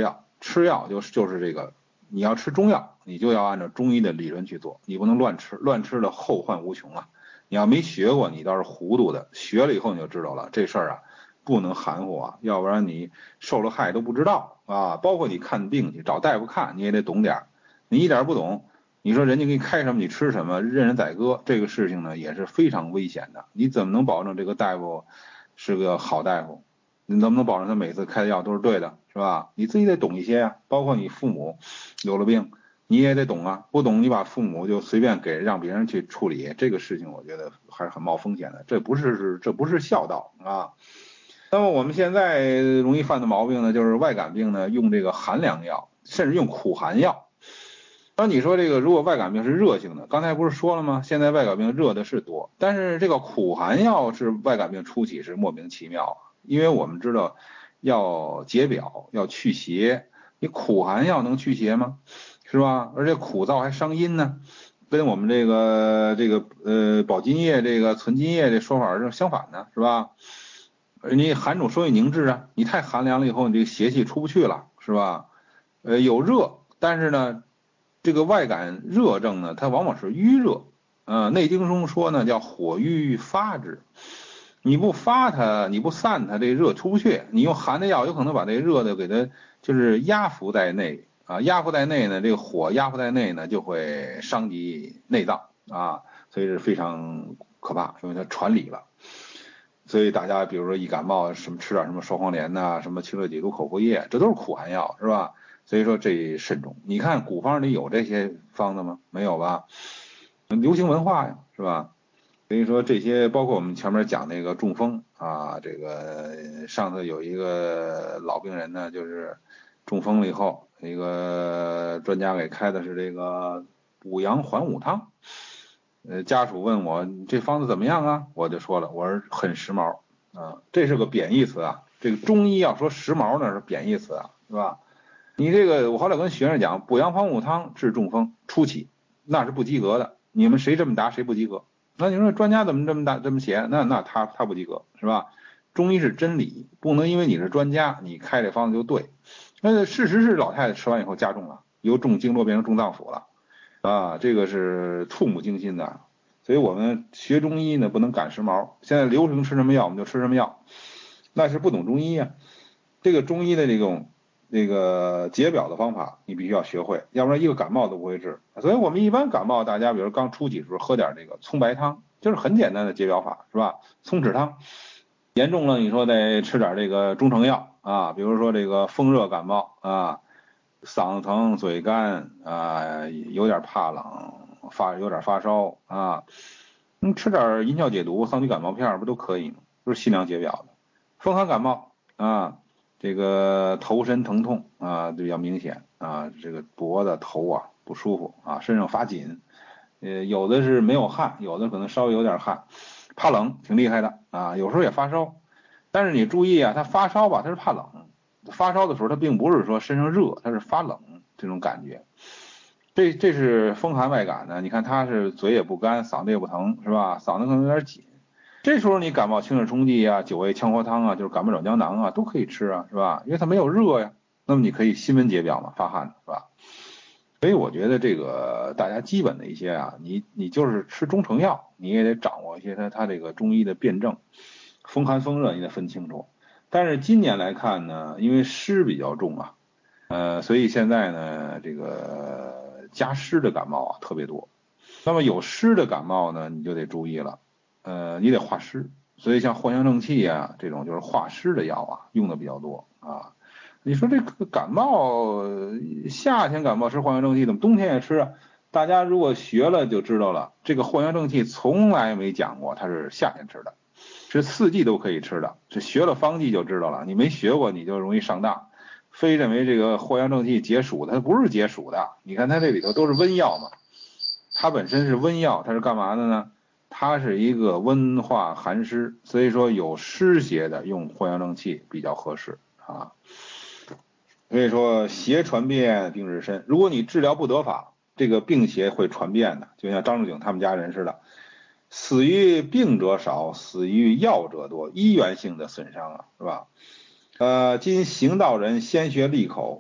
吃药就是这个，你要吃中药，你就要按照中医的理论去做，你不能乱吃，乱吃了后患无穷啊。你要没学过，你倒是糊涂的，学了以后你就知道了，这事儿啊不能含糊啊，要不然你受了害都不知道啊。包括你看病去找大夫看，你也得懂点，你一点不懂，你说人家给你开什么你吃什么，任人宰割，这个事情呢也是非常危险的。你怎么能保证这个大夫是个好大夫？你能不能保证他每次开的药都是对的，是吧？你自己得懂一些啊，包括你父母有了病，你也得懂啊，不懂你把父母就随便给让别人去处理，这个事情我觉得还是很冒风险的，这不是孝道啊。那么我们现在容易犯的毛病呢，就是外感病呢用这个寒凉药，甚至用苦寒药。那你说这个如果外感病是热性的，刚才不是说了吗？现在外感病热的是多，但是这个苦寒药是外感病初期是莫名其妙啊，因为我们知道要解表要去邪，你苦寒药能去邪吗？是吧？而且苦燥还伤阴呢，跟我们这个保津液这个存津液这说法是相反的，是吧？你寒中所以凝滞啊，你太寒凉了以后，你这个邪气出不去了，是吧？有热，但是呢，这个外感热症呢，它往往是瘀热。内经中说呢，叫火郁发之。你不发它，你不散它，这热出不去。你用寒的药，有可能把这热的给它就是压伏在内啊，压伏在内呢，这个火压伏在内呢，就会伤及内脏啊，所以是非常可怕，因为它传理了。所以大家比如说一感冒，什么吃点什么双黄连呐、什么清热解毒口服液，这都是苦寒药，是吧？所以说这慎重。你看古方里有这些方子吗？没有吧？流行文化呀，是吧？所以说这些包括我们前面讲那个中风啊，这个上次有一个老病人呢，就是中风了以后，一个专家给开的是这个补阳还五汤。家属问我这方子怎么样啊？我就说了，我说很时髦啊，这是个贬义词啊。这个中医要说时髦呢是贬义词啊，是吧？你这个我后来跟学生讲，补阳还五汤治中风初期，那是不及格的。你们谁这么答谁不及格？那你说专家怎么这么写？那他不及格是吧？中医是真理，不能因为你是专家，你开这方子就对。那事实是老太太吃完以后加重了，由重经络变成重脏腑了。啊，这个是触目惊心的，所以我们学中医呢不能赶时髦。现在流行吃什么药我们就吃什么药，那是不懂中医啊。这个中医的这个解表的方法你必须要学会，要不然一个感冒都不会治。所以我们一般感冒，大家比如刚初几时候喝点这个葱白汤，就是很简单的解表法，是吧？葱豉汤。严重了你说得吃点这个中成药啊，比如说这个风热感冒啊。嗓子疼、嘴干啊，有点怕冷，有点发烧啊，你吃点银翘解毒、桑菊感冒片不都可以吗？都是辛凉解表的。风寒感冒啊，这个头身疼痛啊比较明显啊，这个脖子、头啊不舒服啊，身上发紧，有的是没有汗，有的可能稍微有点汗，怕冷挺厉害的啊，有时候也发烧，但是你注意啊，他发烧吧，他是怕冷。发烧的时候，他并不是说身上热，他是发冷这种感觉。这是风寒外感呢。你看他是嘴也不干，嗓子也不疼，是吧？嗓子可能有点紧。这时候你感冒清热冲剂啊、九味羌活汤啊，就是感冒软胶囊啊，都可以吃啊，是吧？因为它没有热呀。那么你可以辛温解表嘛，发汗是吧？所以我觉得这个大家基本的一些啊，你就是吃中成药，你也得掌握一些它这个中医的辩证，风寒风热你得分清楚。但是今年来看呢，因为湿比较重啊，所以现在呢，这个加湿的感冒啊特别多。那么有湿的感冒呢，你就得注意了，你得化湿。所以像藿香正气啊这种就是化湿的药啊，用的比较多啊。你说这个感冒，夏天感冒吃藿香正气，怎么冬天也吃啊？大家如果学了就知道了，这个藿香正气从来没讲过它是夏天吃的。是四季都可以吃的，这学了方剂就知道了。你没学过，你就容易上当，非认为这个藿香正气解暑的，它不是解暑的。你看它这里头都是温药嘛，它本身是温药，它是干嘛的呢？它是一个温化寒湿，所以说有湿邪的用藿香正气比较合适啊。所以说邪传遍病日深，如果你治疗不得法，这个病邪会传遍的，就像张仲景他们家人似的。死于病者少，死于药者多，医源性的损伤啊，是吧？今行道人先学利口，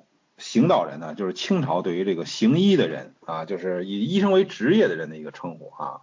行道人呢，就是清朝对于这个行医的人啊，就是以医生为职业的人的一个称呼啊。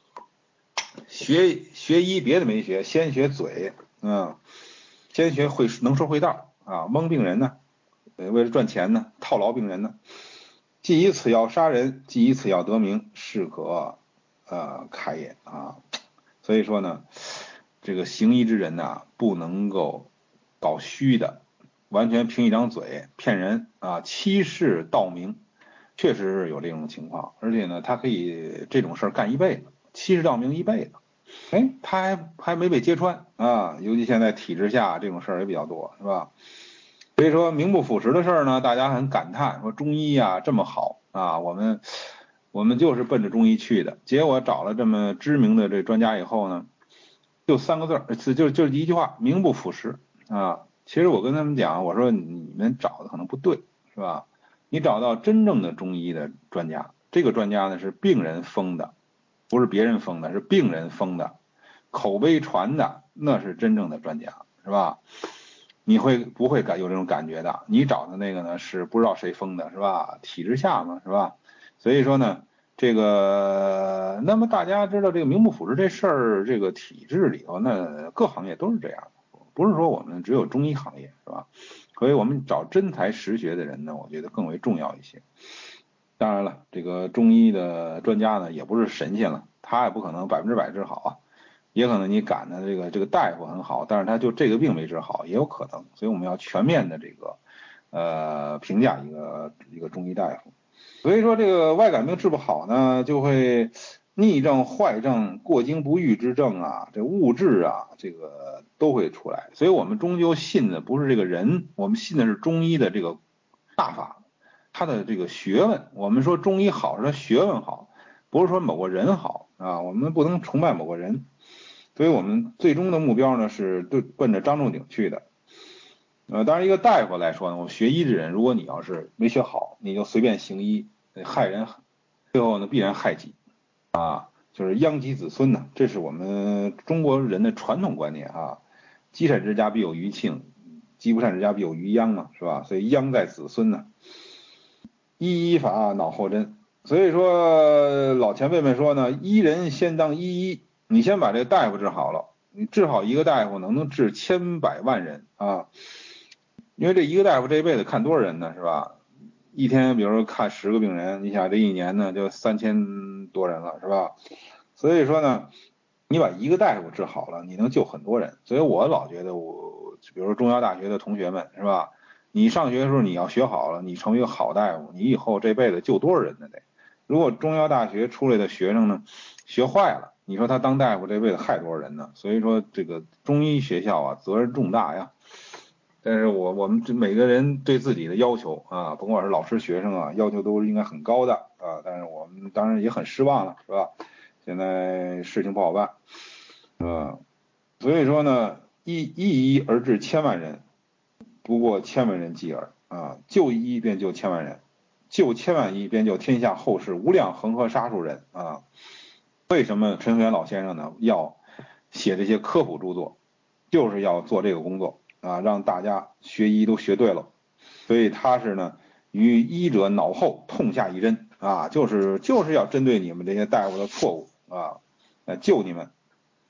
学医别的没学，先学嘴，先学能说会道啊，蒙病人呢，为了赚钱呢，套牢病人呢。既以此药杀人，既以此药得名，是可开也啊。所以说呢，这个行医之人呢，不能够搞虚的，完全凭一张嘴骗人啊，欺世盗名，确实是有这种情况。而且呢，他可以这种事儿干一辈子，欺世盗名一辈子。哎，他还没被揭穿啊，尤其现在体制下这种事儿也比较多，是吧？所以说名不副实的事儿呢，大家很感叹，说中医啊这么好啊，我们就是奔着中医去的。结果找了这么知名的这专家以后呢，就三个字儿，就一句话，名不副实啊。其实我跟他们讲，我说你们找的可能不对，是吧？你找到真正的中医的专家，这个专家呢是病人封的，不是别人封的，是病人封的，口碑传的，那是真正的专家，是吧？你会不会有这种感觉的？你找的那个呢是不知道谁封的，是吧？体制下嘛，是吧？所以说呢，这个那么大家知道这个名不副实这事儿，这个体制里头，那各行业都是这样的，不是说我们只有中医行业，是吧？所以我们找真才实学的人呢，我觉得更为重要一些。当然了，这个中医的专家呢，也不是神仙了，他也不可能100%治好啊。也可能你赶的这个大夫很好，但是他就这个病没治好，也有可能。所以我们要全面的这个评价一个中医大夫。所以说这个外感病治不好呢，就会逆症、坏症、过经不愈之症啊，这误治啊，这个都会出来。所以我们终究信的不是这个人，我们信的是中医的这个大法，他的这个学问。我们说中医好是他学问好，不是说某个人好啊，我们不能崇拜某个人。所以我们最终的目标呢是奔着张仲景去的。当然一个大夫来说呢，我们学医之人，如果你要是没学好，你就随便行医，害人，最后呢必然害己啊，就是殃及子孙呢，这是我们中国人的传统观念啊。积善之家必有余庆，积不善之家必有余殃嘛，是吧？所以殃在子孙呢。医法脑后针，所以说老前辈们说呢，医人先当医，你先把这个大夫治好了，你治好一个大夫能治千百万人啊。因为这一个大夫这一辈子看多少人呢，是吧？一天比如说看10个病人，你想这一年呢就3000多人了，是吧？所以说呢，你把一个大夫治好了，你能救很多人。所以我老觉得比如说中药大学的同学们，是吧？你上学的时候你要学好了，你成为一个好大夫，你以后这辈子救多少人呢得？如果中药大学出来的学生呢，学坏了，你说他当大夫这辈子害多少人呢？所以说这个中医学校啊，责任重大呀。但是我们这每个人对自己的要求啊，甭管是老师学生啊，要求都应该很高的啊。但是我们当然也很失望了，是吧？现在事情不好办，所以说呢，一而治千万人，不过千万人计耳啊。救一便救千万人，救千万一便救天下后世无量恒河沙数人啊。为什么陈玄老先生呢要写这些科普著作，就是要做这个工作啊，让大家学医都学对了。所以他是呢于医者脑后痛下一针啊，就是要针对你们这些大夫的错误啊，来救你们。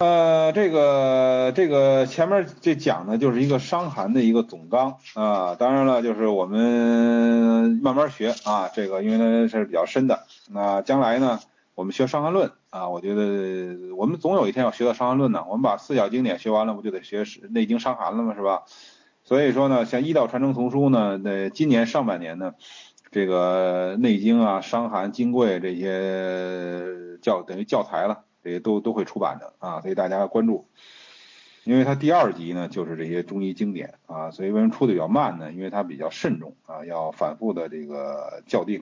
这个前面这讲的就是一个伤寒的一个总纲啊，当然了，就是我们慢慢学啊，这个因为它是比较深的。那将来呢，我们学伤寒论啊，我觉得我们总有一天要学到伤寒论呢。我们把4小经典学完了，不就得学内经伤寒了吗？是吧？所以说呢，像医道传承丛书呢，今年上半年呢，这个内经啊、伤寒、金匮这些等于教材了。这些都会出版的啊，所以大家关注。因为它第2集呢就是这些中医经典啊，所以为什么出的比较慢呢？因为它比较慎重啊，要反复的这个校订。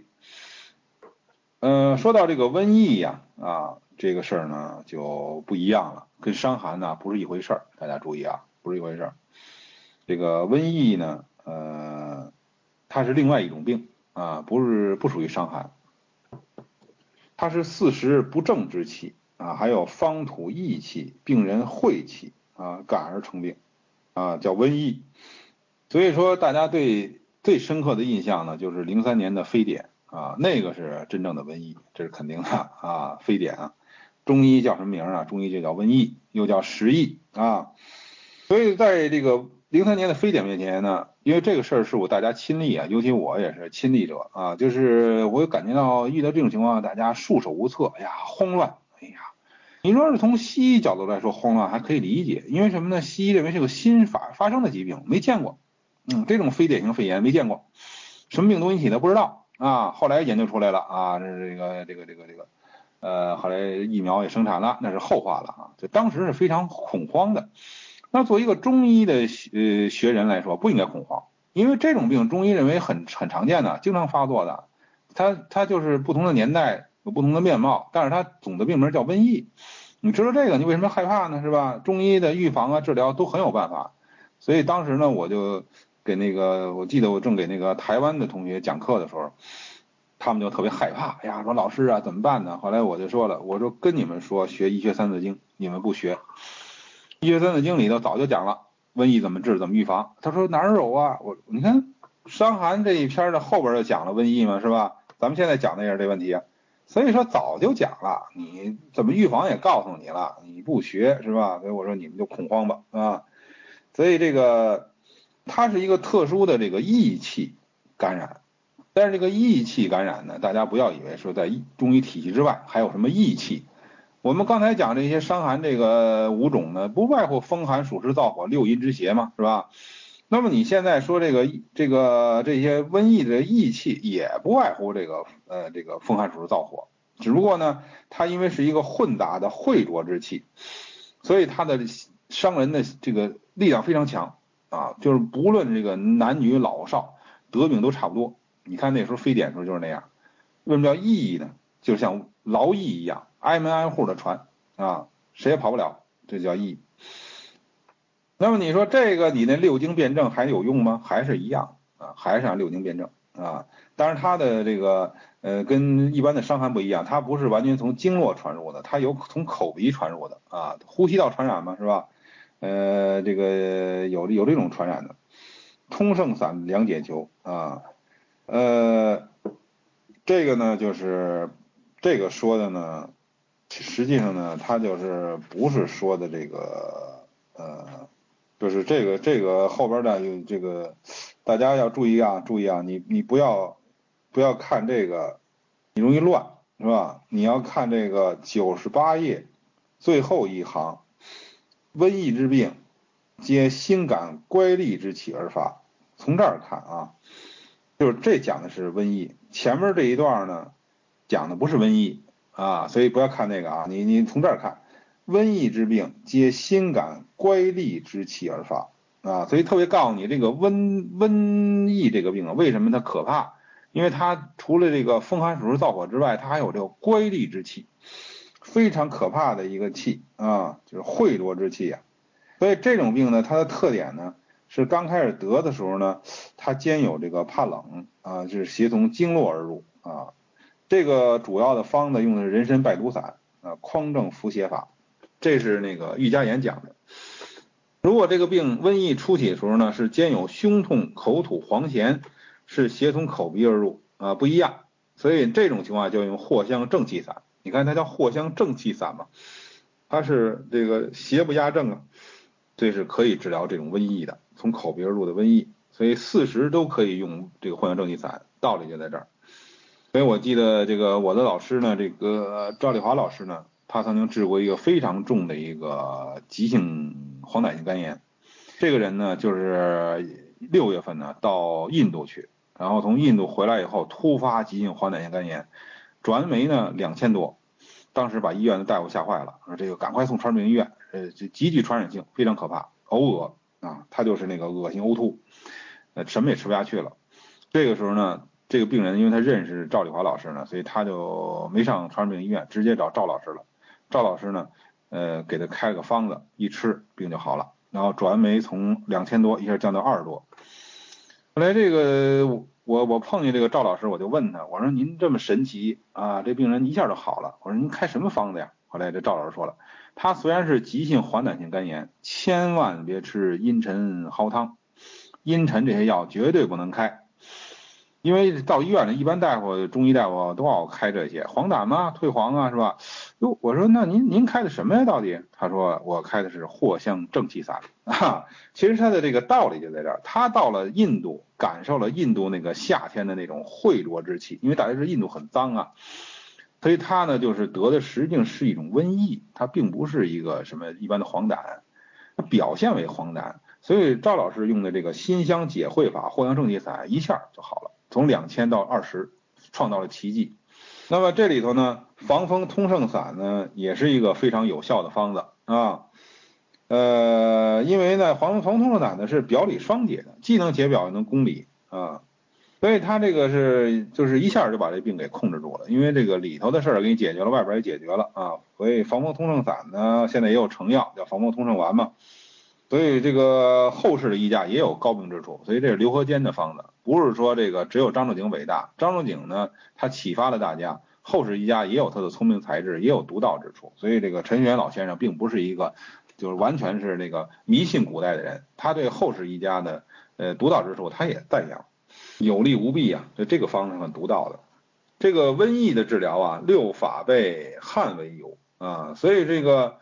说到这个瘟疫呀这个事儿呢就不一样了，跟伤寒呢不是一回事儿，大家注意啊，不是一回事儿。这个瘟疫呢，它是另外一种病啊，不属于伤寒，它是四时不正之气。还有方土疫气、病人晦气啊，感而成病啊，叫瘟疫。所以说，大家对最深刻的印象呢，就是03年的非典啊，那个是真正的瘟疫，这是肯定的啊。非典啊，中医叫什么名啊？中医就叫瘟疫，又叫时疫啊。所以在这个03年的非典面前呢，因为这个事儿是我大家亲历啊，尤其我也是亲历者啊，就是我感觉到遇到这种情况，大家束手无策，哎呀，慌乱，哎呀。你说是从西医角度来说慌乱还可以理解，因为什么呢？西医认为是个新发生的疾病，没见过，这种非典型肺炎没见过，什么病毒引起的不知道啊。后来研究出来了啊，后来疫苗也生产了，那是后话了啊。就当时是非常恐慌的。那作为一个中医的学人来说，不应该恐慌，因为这种病中医认为很常见的，经常发作的，它就是不同的年代有不同的面貌，但是它总的病名叫瘟疫。你知道这个，你为什么害怕呢？是吧？中医的预防啊、治疗都很有办法。所以当时呢，我就给我记得我正给那个台湾的同学讲课的时候，他们就特别害怕，哎呀，说老师啊怎么办呢？后来我就说了，我说跟你们说学医学三字经，你们不学。医学三字经里头早就讲了瘟疫怎么治怎么预防。他说哪儿有啊？你看伤寒这一篇的后边就讲了瘟疫嘛，是吧？咱们现在讲的也是这问题啊。所以说早就讲了，你怎么预防也告诉你了，你不学是吧？所以我说你们就恐慌吧啊。所以它是一个特殊的这个疫气感染，但是这个疫气感染呢，大家不要以为说在中医体系之外还有什么疫气。我们刚才讲这些伤寒这个五种呢，不外乎风寒暑湿燥火六淫之邪嘛，是吧？那么你现在说这些瘟疫的疫气，也不外乎这个风寒暑湿燥火，只不过呢，它因为是一个混杂的秽浊之气，所以它的伤人的这个力量非常强啊，就是不论这个男女老少得病都差不多。你看那时候非典的时候就是那样，为什么叫疫呢？就像劳役一样，挨门挨户的传啊，谁也跑不了，这叫疫。那么你说这个你那六经辩证还有用吗？还是一样啊，还是按六经辩证啊。当然它的这个跟一般的伤寒不一样，它不是完全从经络传入的，它有从口鼻传入的啊，呼吸道传染嘛，是吧？这个有这种传染的，通圣散两解灸啊，呃，这个呢就是这个说的呢，实际上呢，它就是不是说的这个就是这个后边的有这个，大家要注意啊，注意啊，你不要看这个，你容易乱是吧？你要看这个98页最后一行，瘟疫之病，皆心感乖戾之气而发。从这儿看啊，就是这讲的是瘟疫，前面这一段呢讲的不是瘟疫啊，所以不要看那个啊，你从这儿看。瘟疫之病，皆心感乖戾之气而发啊，所以特别告诉你，这个瘟疫这个病啊，为什么它可怕？因为它除了这个风寒暑湿燥火之外，它还有这个乖戾之气，非常可怕的一个气啊，就是秽浊之气啊。所以这种病呢，它的特点呢是刚开始得的时候呢，它兼有这个怕冷啊，就是邪从经络而入啊。这个主要的方子用的是人参败毒散啊，匡正服邪法。这是那个俞家言讲的。如果这个病瘟疫初起的时候呢，是兼有胸痛、口吐、黄涎，是邪从口鼻而入啊，不一样。所以这种情况就用藿香正气散。你看它叫藿香正气散嘛，它是这个邪不压正啊，这是可以治疗这种瘟疫的，从口鼻而入的瘟疫。所以40都可以用这个藿香正气散，道理就在这儿。所以我记得这个我的老师呢，这个赵丽华老师呢，他曾经治过一个非常重的一个急性黄疸性肝炎。这个人呢，就是6月份呢到印度去，然后从印度回来以后，突发急性黄疸性肝炎，转霉呢2000多，当时把医院的大夫吓坏了，说这个赶快送传染病医院，这极具传染性，非常可怕，呕恶啊，他就是那个恶心呕吐，什么也吃不下去了。这个时候呢，这个病人因为他认识赵丽华老师呢，所以他就没上传染病医院，直接找赵老师了。赵老师呢，给他开了个方子，一吃病就好了，然后转酶从2000多一下降到20多。后来这个我碰见这个赵老师，我就问他，我说您这么神奇啊，这病人一下就好了，我说您开什么方子呀？后来这赵老师说了，他虽然是急性黄疸性肝炎，千万别吃茵陈蒿汤，茵陈这些药绝对不能开。 因为到医院里，一般大夫、中医大夫都要开这些黄疸嘛、退黄啊，是吧？哟，我说那您开的什么呀？到底？他说我开的是藿香正气散啊。其实他的这个道理就在这儿，他到了印度，感受了印度那个夏天的那种秽浊之气，因为大家知道印度很脏啊，所以他呢就是得的实际上是一种瘟疫，它并不是一个什么一般的黄疸，它表现为黄疸。所以赵老师用的这个辛香解秽法藿香正气散一下就好了，从2000到20，创造了奇迹。那么这里头呢，防风通圣散呢也是一个非常有效的方子啊。因为呢，防风通圣散呢是表里双解的，既能解表又能攻里啊，所以它这个就是一下就把这病给控制住了，因为这个里头的事儿给你解决了，外边也解决了啊。所以防风通圣散呢，现在也有成药叫防风通圣丸嘛。所以这个后世的医家也有高明之处，所以这是刘和坚的方子，不是说这个只有张仲景伟大。张仲景呢，他启发了大家，后世医家也有他的聪明才智，也有独到之处。所以这个陈玄老先生并不是一个就是完全是那个迷信古代的人，他对后世医家的独到之处他也赞扬，有利无弊啊，就这个方子很独到的。这个瘟疫的治疗啊，六法备，汉为由啊，所以这个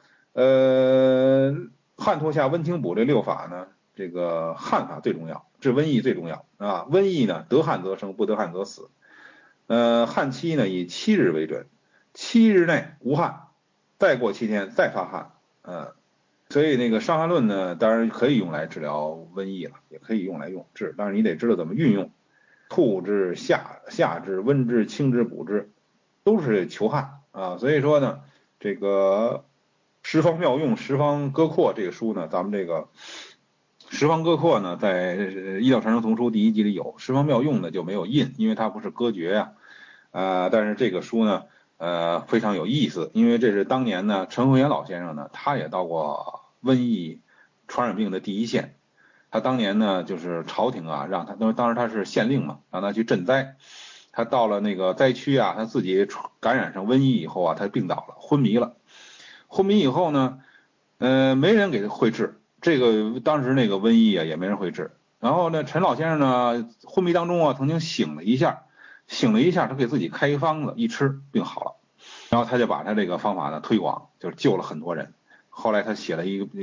汗脱下温清补这六法呢，这个汗法最重要，治瘟疫最重要啊。瘟疫呢，得汗则生，不得汗则死。汗期呢以7日为准，7日内无汗，再过7天再发汗，所以那个《伤寒论》呢，当然可以用来治疗瘟疫了，也可以用来治，但是你得知道怎么运用。吐之、下之、温之、清之、补之，都是求汗啊。所以说呢，这个十方妙用，十方歌阔这个书呢，咱们这个十方歌阔呢，在医疗传承丛书第1集里有，十方妙用呢就没有印，因为它不是歌诀呀。但是这个书呢，非常有意思，因为这是当年呢，陈慧元老先生呢，他也到过瘟疫传染病的第一线。他当年呢，就是朝廷啊，让他当时他是县令嘛，让他去赈灾。他到了那个灾区啊，他自己感染上瘟疫以后啊，他病倒了，昏迷了。昏迷以后呢，没人给他会治，这个当时那个瘟疫啊也没人会治。然后呢，陈老先生呢，昏迷当中啊，曾经醒了一下，他给自己开一方子，一吃病好了。然后他就把他这个方法呢推广，就是救了很多人。后来他写了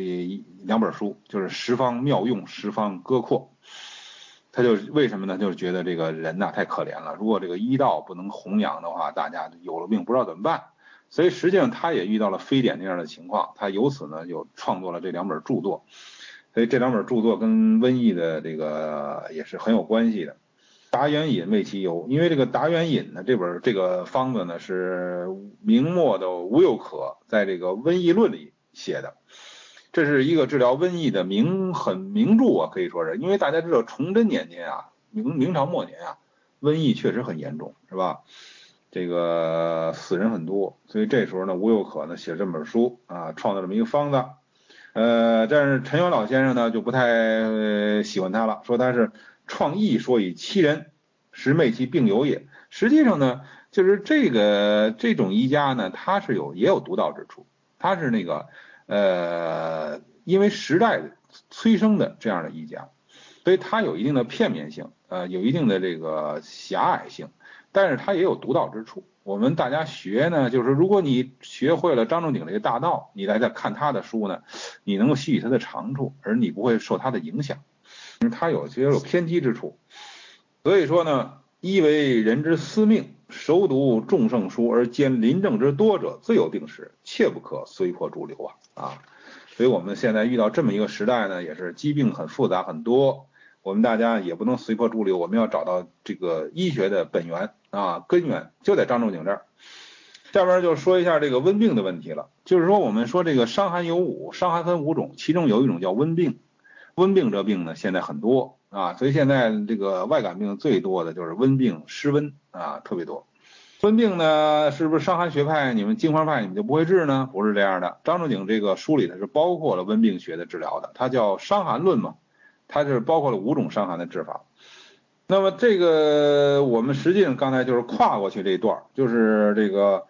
2本书，就是十方妙用，十方歌阔。他就为什么呢？就是觉得这个人呐太可怜了，如果这个医道不能弘扬的话，大家有了病不知道怎么办。所以实际上他也遇到了非典那样的情况，他由此呢就创作了这2本著作。所以这2本著作跟瘟疫的这个也是很有关系的。达元饮为其由，因为这个达元饮呢，这个方子呢是明末的吴又可在这个《瘟疫论》里写的，这是一个治疗瘟疫的名著啊，可以说是，因为大家知道崇祯年间啊，明朝末年啊，瘟疫确实很严重，是吧？这个死人很多，所以这时候呢，吴又可呢写这本书啊，创造这么一个方子。但是陈元老先生呢就不太喜欢他了，说他是创意说以欺人，实昧其病由也。实际上呢，就是这种医家呢，他是也有独到之处，他是那个因为时代催生的这样的医家，所以他有一定的片面性，有一定的这个狭隘性，但是他也有独到之处。我们大家学呢，就是如果你学会了张仲景这个大道，你再看他的书呢，你能够吸取他的长处，而你不会受他的影响，因为他有些有偏激之处。所以说呢，一为人之司命，熟读众圣书而兼临政之多者，自有病时，切不可随波逐流啊！所以我们现在遇到这么一个时代呢，也是疾病很复杂很多，我们大家也不能随波逐流，我们要找到这个医学的本源啊，根源就在张仲景这儿。下边就说一下这个温病的问题了，就是说我们说这个伤寒有5，伤寒分5种，其中有一种叫温病。温病这病呢，现在很多啊，所以现在这个外感病最多的就是温病、湿温啊，特别多。温病呢，是不是伤寒学派你们经方派你们就不会治呢？不是这样的。张仲景这个书里头是包括了温病学的治疗的，它叫《伤寒论》嘛，它是包括了5种伤寒的治法。那么这个我们实际上刚才就是跨过去这一段，就是这个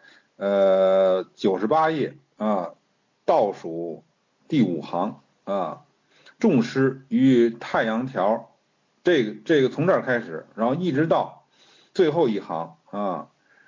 98页啊，倒数第5行啊，重湿于太阳条这个从这儿开始，然后一直到最后一行啊，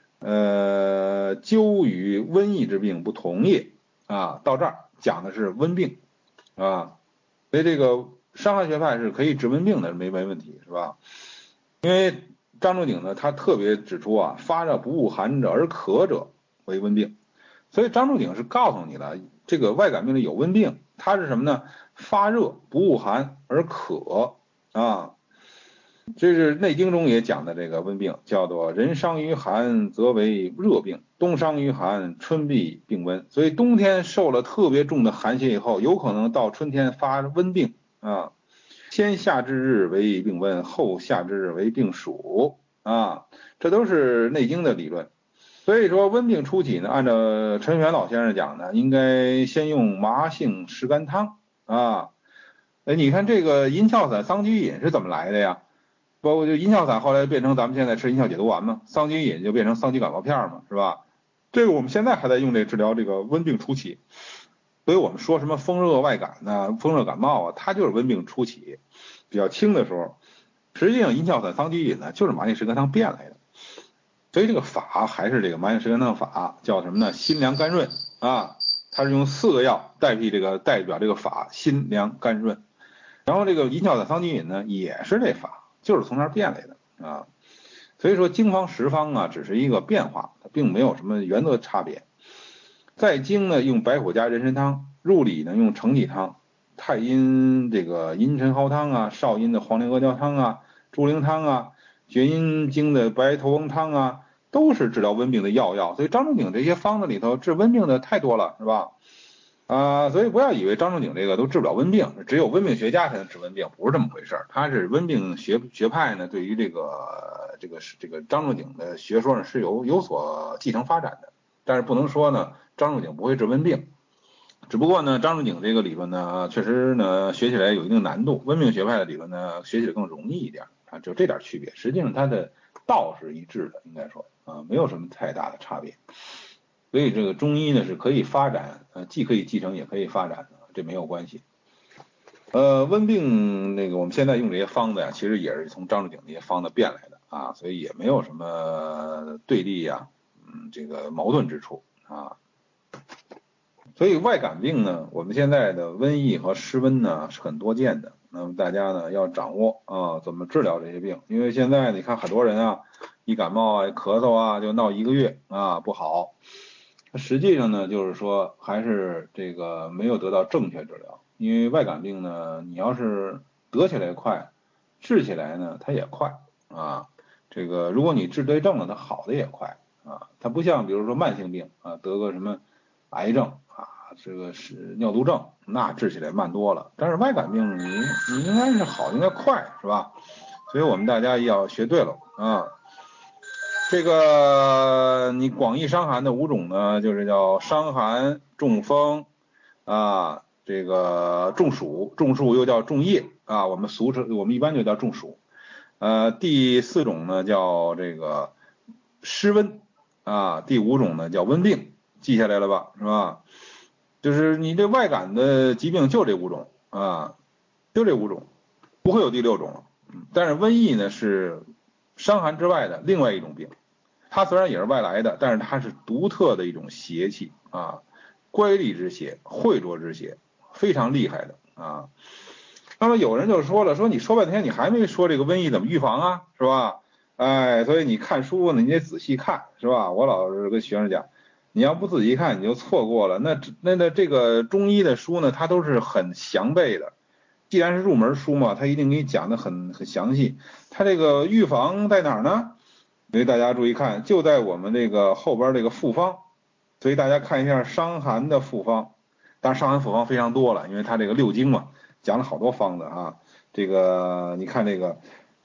灸与瘟疫之病不同也啊，到这儿讲的是温病啊，所以这个伤寒学派是可以治温病的，没问题是吧？因为张仲景呢，他特别指出啊，发热不恶寒者而渴者为温病，所以张仲景是告诉你了，这个外感病里有温病，它是什么呢？发热不恶寒而渴啊。这是《内经》中也讲的这个温病，叫做人伤于寒则为热病，冬伤于寒春必病温。所以冬天受了特别重的寒邪以后，有可能到春天发温病啊。先夏之日为病温，后夏之日为病暑啊，这都是《内经》的理论。所以说温病初起呢，按照陈玄老先生讲呢，应该先用麻杏石甘汤啊。你看这个银翘散桑菊饮是怎么来的呀？包括就银翘散后来变成咱们现在吃银翘解毒丸嘛，桑菊饮就变成桑菊感冒片嘛，是吧？这个我们现在还在用这治疗这个温病初期，所以我们说什么风热外感呢，风热感冒啊，它就是温病初期比较轻的时候。实际上银翘散桑菊饮呢，就是麻杏石甘汤变来的。所以这个法还是这个麻杏石甘汤法，叫什么呢？辛凉甘润啊，它是用4个药代表这个法，辛凉甘润。然后这个银翘散桑菊饮呢，也是这法，就是从那儿变来的啊。所以说经方实方啊，只是一个变化，它并没有什么原则差别。在经呢用白虎加人参汤，入里呢用承气汤，太阴这个阴沉蒿汤啊，少阴的黄连阿胶汤啊，猪苓汤啊，厥阴经的白头翁汤啊，都是治疗温病的药。所以张仲景这些方子里头治温病的太多了，是吧？所以不要以为张仲景这个都治不了温病，只有温病学家才能治温病，不是这么回事儿。他是温病学派呢，对于这个张仲景的学说呢是有所继承发展的，但是不能说呢张仲景不会治温病。只不过呢，张仲景这个理论呢，确实呢学起来有一定难度，温病学派的理论呢学起来更容易一点啊，就这点区别。实际上它的道是一致的，应该说啊，没有什么太大的差别。所以这个中医呢是可以发展，既可以继承也可以发展的，这没有关系。温病那个我们现在用这些方子呀，其实也是从张仲景这些方子变来的啊，所以也没有什么对立呀，这个矛盾之处啊。所以外感病呢，我们现在的瘟疫和湿温呢是很多见的，那么大家呢要掌握啊怎么治疗这些病，因为现在你看很多人啊，一感冒啊、咳嗽啊就闹1个月啊不好。实际上呢，就是说还是这个没有得到正确治疗，因为外感病呢，你要是得起来快，治起来呢它也快啊。这个如果你治对症了，它好的也快啊。它不像比如说慢性病啊，得个什么癌症啊，这个是尿毒症，那治起来慢多了。但是外感病你应该是好，应该快，是吧？所以我们大家要学对了啊。这个你广义伤寒的5种呢，就是叫伤寒、中风啊，这个中暑，中暑又叫中叶啊，我们一般就叫中暑。第4种呢叫这个湿温啊，第5种呢叫温病，记下来了吧？是吧？就是你这外感的疾病就这5种啊，就这5种，不会有第6种了。但是瘟疫呢是伤寒之外的另外一种病。它虽然也是外来的，但是它是独特的一种邪气啊，乖戾之邪，秽浊之邪，非常厉害的啊。那么有人就说了，说你说半天你还没说这个瘟疫怎么预防啊，是吧？哎，所以你看书呢，你得仔细看，是吧？我老是跟学生讲，你要不仔细看，你就错过了。那这个中医的书呢，它都是很详备的。既然是入门书嘛，它一定给你讲的很详细。它这个预防在哪儿呢？所以大家注意看，就在我们这个后边这个复方，所以大家看一下伤寒的复方，当然伤寒复方非常多了，因为它这个6经嘛，讲了好多方子啊。这个你看这个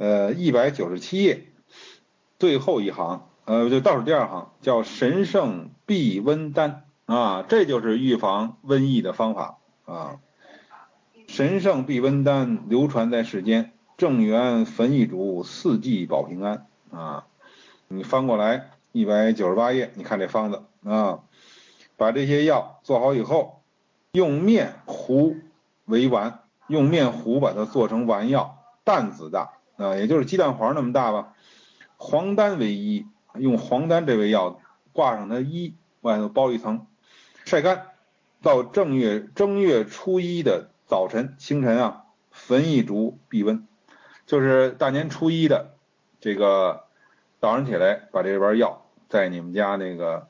197页最后一行，就倒数第2行，叫神圣避温丹啊，这就是预防瘟疫的方法啊。神圣避温丹流传在世间，正源焚一主，4季保平安啊。你翻过来198页，你看这方子啊，把这些药做好以后，用面糊为丸，用面糊把它做成丸药，担子大， 也就是鸡蛋黄那么大吧。黄丹为衣，用黄丹这味药挂上它衣，外头包一层，晒干，到正月初一的早晨清晨啊，焚一烛避温。就是大年初一的这个早上起来，把这丸药在你们家那个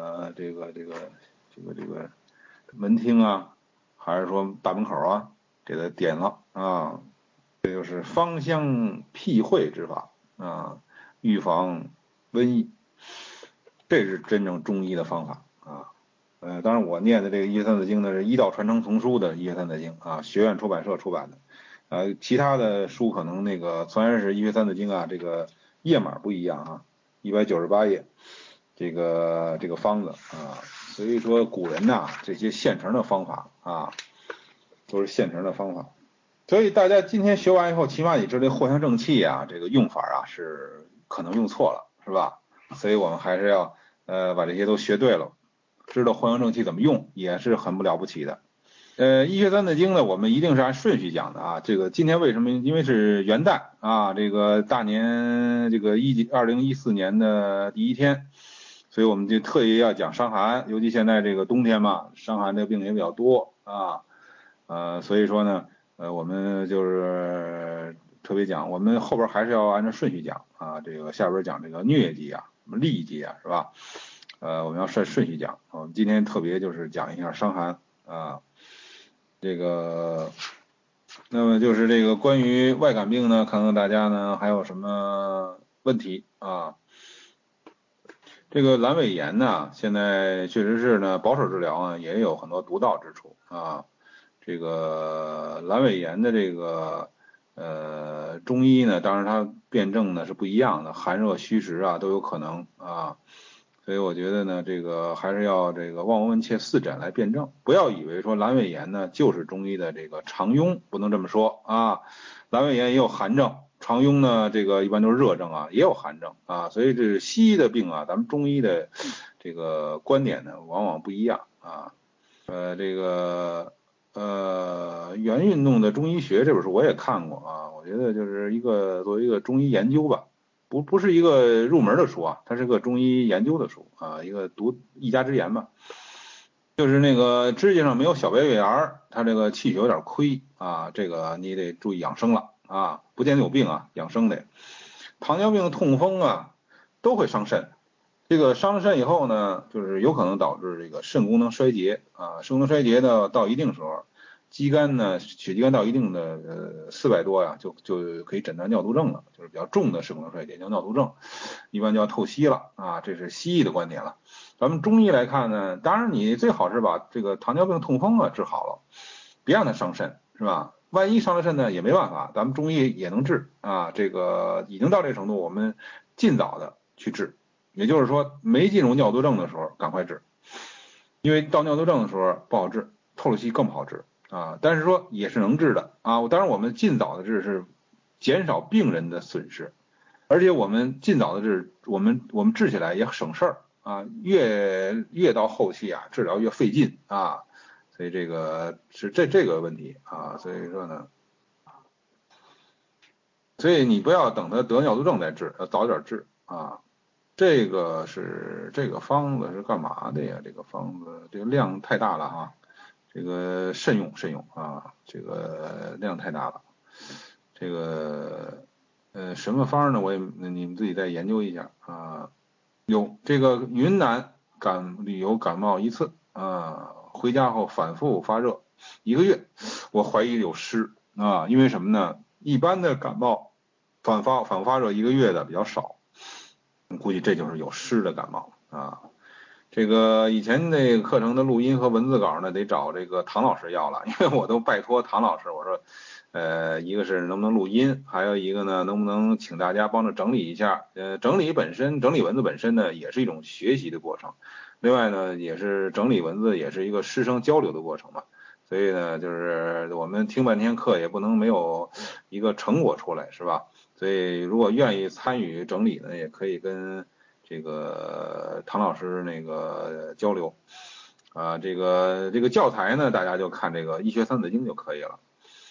这个门厅啊，还是说大门口啊，给它点了啊，这就是芳香辟秽之法啊，预防瘟疫，这是真正中医的方法啊。当然我念的这个《医学三字经》呢是医道传承丛书的《医学三字经》啊，学院出版社出版的。其他的书可能那个虽然是《医学三字经》啊，这个页码不一样啊，198页，这个方子啊，所以说古人呐，这些现成的方法啊，都是现成的方法。所以大家今天学完以后，起码你知道藿香正气啊，这个用法啊是可能用错了，是吧？所以我们还是要把这些都学对了，知道藿香正气怎么用，也是很不了不起的。医学三字经呢，我们一定是按顺序讲的啊。这个今天为什么？因为是元旦啊，这个大年这个2014年的第一天，所以我们就特意要讲伤寒，尤其现在这个冬天嘛，伤寒的病也比较多啊。所以说呢，我们就是特别讲，我们后边还是要按照顺序讲啊。这个下边讲这个疟疾啊、什么痢疾啊，是吧？我们要顺序讲。我们今天特别就是讲一下伤寒啊。这个，那么就是这个关于外感病呢，看看大家呢还有什么问题啊？这个阑尾炎呢，现在确实是呢，保守治疗啊也有很多独到之处啊。这个阑尾炎的这个中医呢，当然它辨证呢是不一样的，寒热虚实啊都有可能啊。所以我觉得呢，这个还是要这个望闻问切四诊来辨证，不要以为说阑尾炎呢就是中医的这个常庸，不能这么说啊。阑尾炎也有寒症，常庸呢这个一般都是热症啊，也有寒症啊。所以这是西医的病啊，咱们中医的这个观点呢往往不一样啊。这个原运动的中医学这本书我也看过啊，我觉得就是作为一个中医研究吧。不是一个入门的书啊，它是个中医研究的书啊，一家之言吧。就是那个指甲上没有小白月牙，它这个气血有点亏啊，这个你得注意养生了啊，不见得有病啊，养生得。糖尿病、痛风啊，都会伤肾。这个伤了肾以后呢，就是有可能导致这个肾功能衰竭啊，肾功能衰竭呢到一定时候，肌酐呢血肌酐到一定的400多呀，就可以诊断尿毒症了，就是比较重的肾功能衰竭叫尿毒症，一般就要透析了啊，这是西医的观点了。咱们中医来看呢，当然你最好是把这个糖尿病、痛风啊治好了，别让它伤肾，是吧？万一伤了肾呢也没办法，咱们中医也能治啊，这个已经到这个程度，我们尽早的去治。也就是说，没进入尿毒症的时候赶快治，因为到尿毒症的时候不好治，透了析更不好治啊。但是说也是能治的啊。当然我们尽早的治是减少病人的损失，而且我们尽早的治，我们治起来也省事儿啊。越到后期啊，治疗越费劲啊。所以这个是这个问题啊。所以说呢，所以你不要等他得尿毒症再治，要早点治啊。这个方子是干嘛的呀？这个方子这个量太大了哈，这个慎用啊，这个量太大了。这个什么方呢？你们自己再研究一下啊。有这个云南旅游感冒一次啊，回家后反复发热1个月，我怀疑有湿啊，因为什么呢？一般的感冒反复发热1个月的比较少。估计这就是有湿的感冒啊。这个以前那个课程的录音和文字稿呢，得找这个唐老师要了，因为我都拜托唐老师，我说，一个是能不能录音，还有一个呢，能不能请大家帮着整理一下？整理文字本身呢，也是一种学习的过程，另外呢，也是整理文字也是一个师生交流的过程嘛。所以呢，就是我们听半天课也不能没有一个成果出来，是吧？所以如果愿意参与整理呢，也可以跟这个唐老师那个交流啊。这个教材呢，大家就看这个医学三字经就可以了。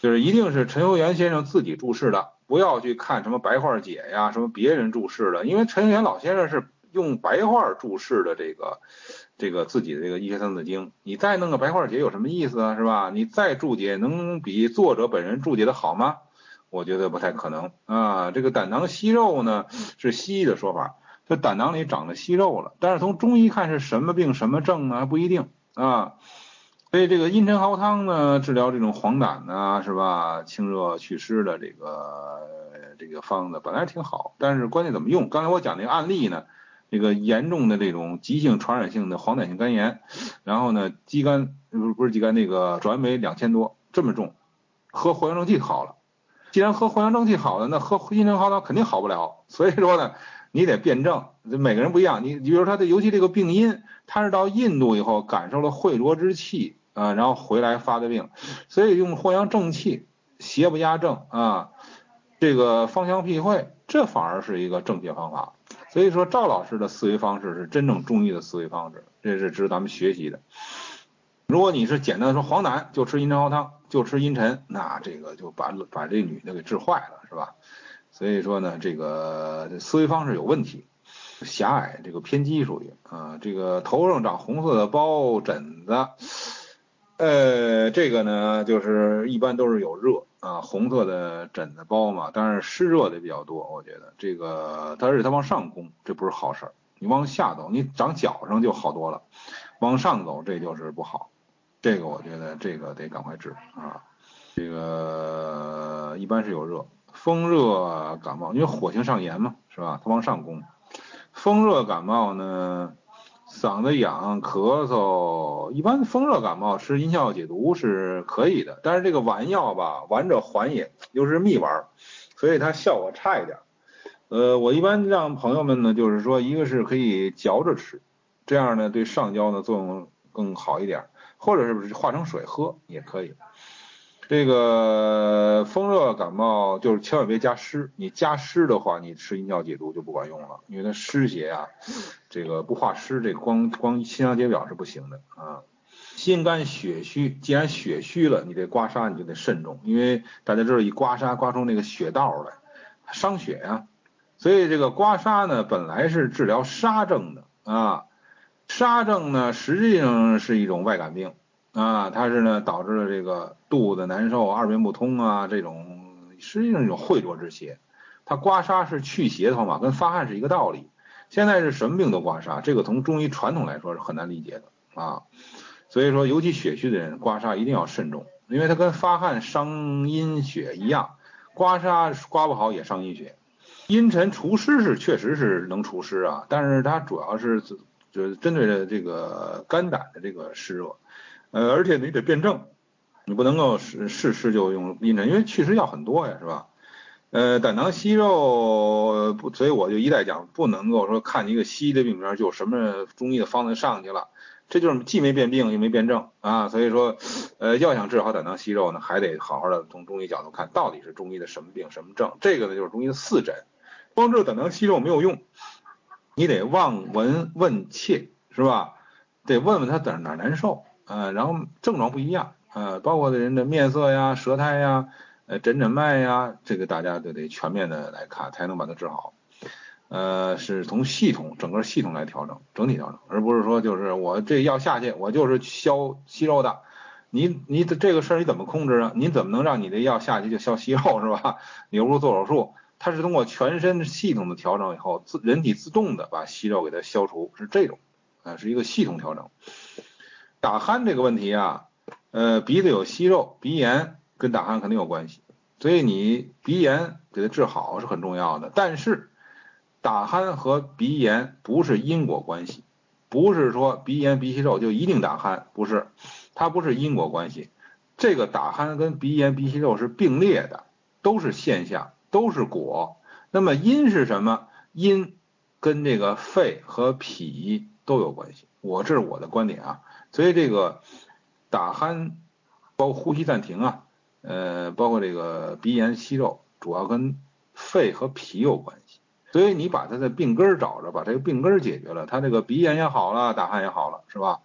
就是一定是陈修元先生自己注释的，不要去看什么白话解呀，什么别人注释的，因为陈修元老先生是用白话注释的这个自己的这个医学三字经，你再弄个白话解有什么意思啊，是吧？你再注解能比作者本人注解的好吗？我觉得不太可能啊。这个胆囊息肉呢是西医的说法，这胆囊里长了息肉了，但是从中医看是什么病什么症呢？还不一定啊。所以这个茵陈蒿汤呢，治疗这种黄疸呢，是吧？清热祛湿的这个方子本来挺好，但是关键怎么用？刚才我讲那个案例呢，这个严重的这种急性传染性的黄疸性肝炎，然后呢，肌酐不是肌酐那个转氨酶2000多，这么重，喝藿香正气好了。既然喝藿香正气好了，那喝茵陈蒿汤肯定好不了。所以说呢，你得辩证，每个人不一样。你比如说他的，尤其这个病因，他是到印度以后感受了秽浊之气啊，然后回来发的病，所以用藿香正气，邪不压正啊，这个芳香避秽，这反而是一个正确方法。所以说赵老师的思维方式是真正中医的思维方式，这是值得咱们学习的。如果你是简单的说黄疸就吃茵陈蒿汤，就吃茵陈，那这个就把这女的给治坏了，是吧？所以说呢，这个思维方式有问题，狭隘，这个偏激属于啊。这个头上长红色的包疹子，这个呢就是一般都是有热啊，红色的疹子包嘛，当然湿热的比较多，我觉得这个，但是它往上攻，这不是好事儿。你往下走，你长脚上就好多了，往上走这就是不好。这个我觉得这个得赶快治啊。这个一般是有热，风热感冒，因为火性上炎嘛，是吧？它往上攻。风热感冒呢，嗓子痒、咳嗽，一般风热感冒吃阴效解毒是可以的，但是这个丸药吧，丸者缓也，又是蜜丸，所以它效果差一点。我一般让朋友们呢，就是说，一个是可以嚼着吃，这样呢对上焦呢作用更好一点，或者是化成水喝也可以。这个风热感冒就是千万别加湿，你加湿的话，你吃阴药解毒就不管用了，因为它湿邪啊，这个不化湿，这个光清凉解表是不行的啊。心肝血虚，既然血虚了，你这刮痧你就得慎重，因为大家知道一刮痧刮出那个血道来，伤血呀。所以这个刮痧呢，本来是治疗痧症的啊，痧症呢实际上是一种外感病啊，它是呢导致了这个肚子难受、二便不通啊，这种实际上是一种秽浊之邪。它刮痧是去邪的方法，跟发汗是一个道理。现在是什么病都刮痧，这个从中医传统来说是很难理解的啊。所以说，尤其血虚的人刮痧一定要慎重，因为它跟发汗伤阴血一样，刮痧刮不好也伤阴血。阴沉除湿是确实是能除湿啊，但是它主要是就是针对着这个肝胆的这个湿热，而且你得辩证，你不能够试吃就用阴沉，因为祛湿药很多呀，是吧？胆囊息肉不，所以我就一再讲，不能够说看一个西医的病名就什么中医的方子上去了，这就是既没辨病又没辨证啊。所以说，要想治好胆囊息肉呢，还得好好的从中医角度看，到底是中医的什么病什么症。这个呢，就是中医的四诊。光治胆囊息肉没有用，你得望闻问切，是吧？得问问他哪难受，然后症状不一样，包括人的面色呀、舌苔呀、诊脉呀，这个大家都得全面的来看，才能把它治好。是从整个系统来调整，整体调整，而不是说就是我这药下去，我就是消息肉的。你这个事儿你怎么控制啊？你怎么能让你的药下去就消息肉是吧？你又不是做手术，它是通过全身系统的调整以后，人体自动的把息肉给它消除，是这种，是一个系统调整。打鼾这个问题啊，鼻子有息肉，鼻炎跟打鼾肯定有关系，所以你鼻炎给它治好是很重要的。但是打鼾和鼻炎不是因果关系，不是说鼻炎鼻息肉就一定打鼾，不是，它不是因果关系。这个打鼾跟鼻炎鼻息肉是并列的，都是现象，都是果。那么因是什么？因跟这个肺和脾都有关系，这是我的观点啊。所以这个打鼾，包括呼吸暂停啊，包括这个鼻炎息肉，主要跟肺和脾有关系。所以你把它的病根找着，把这个病根解决了，它这个鼻炎也好了，打鼾也好了，是吧？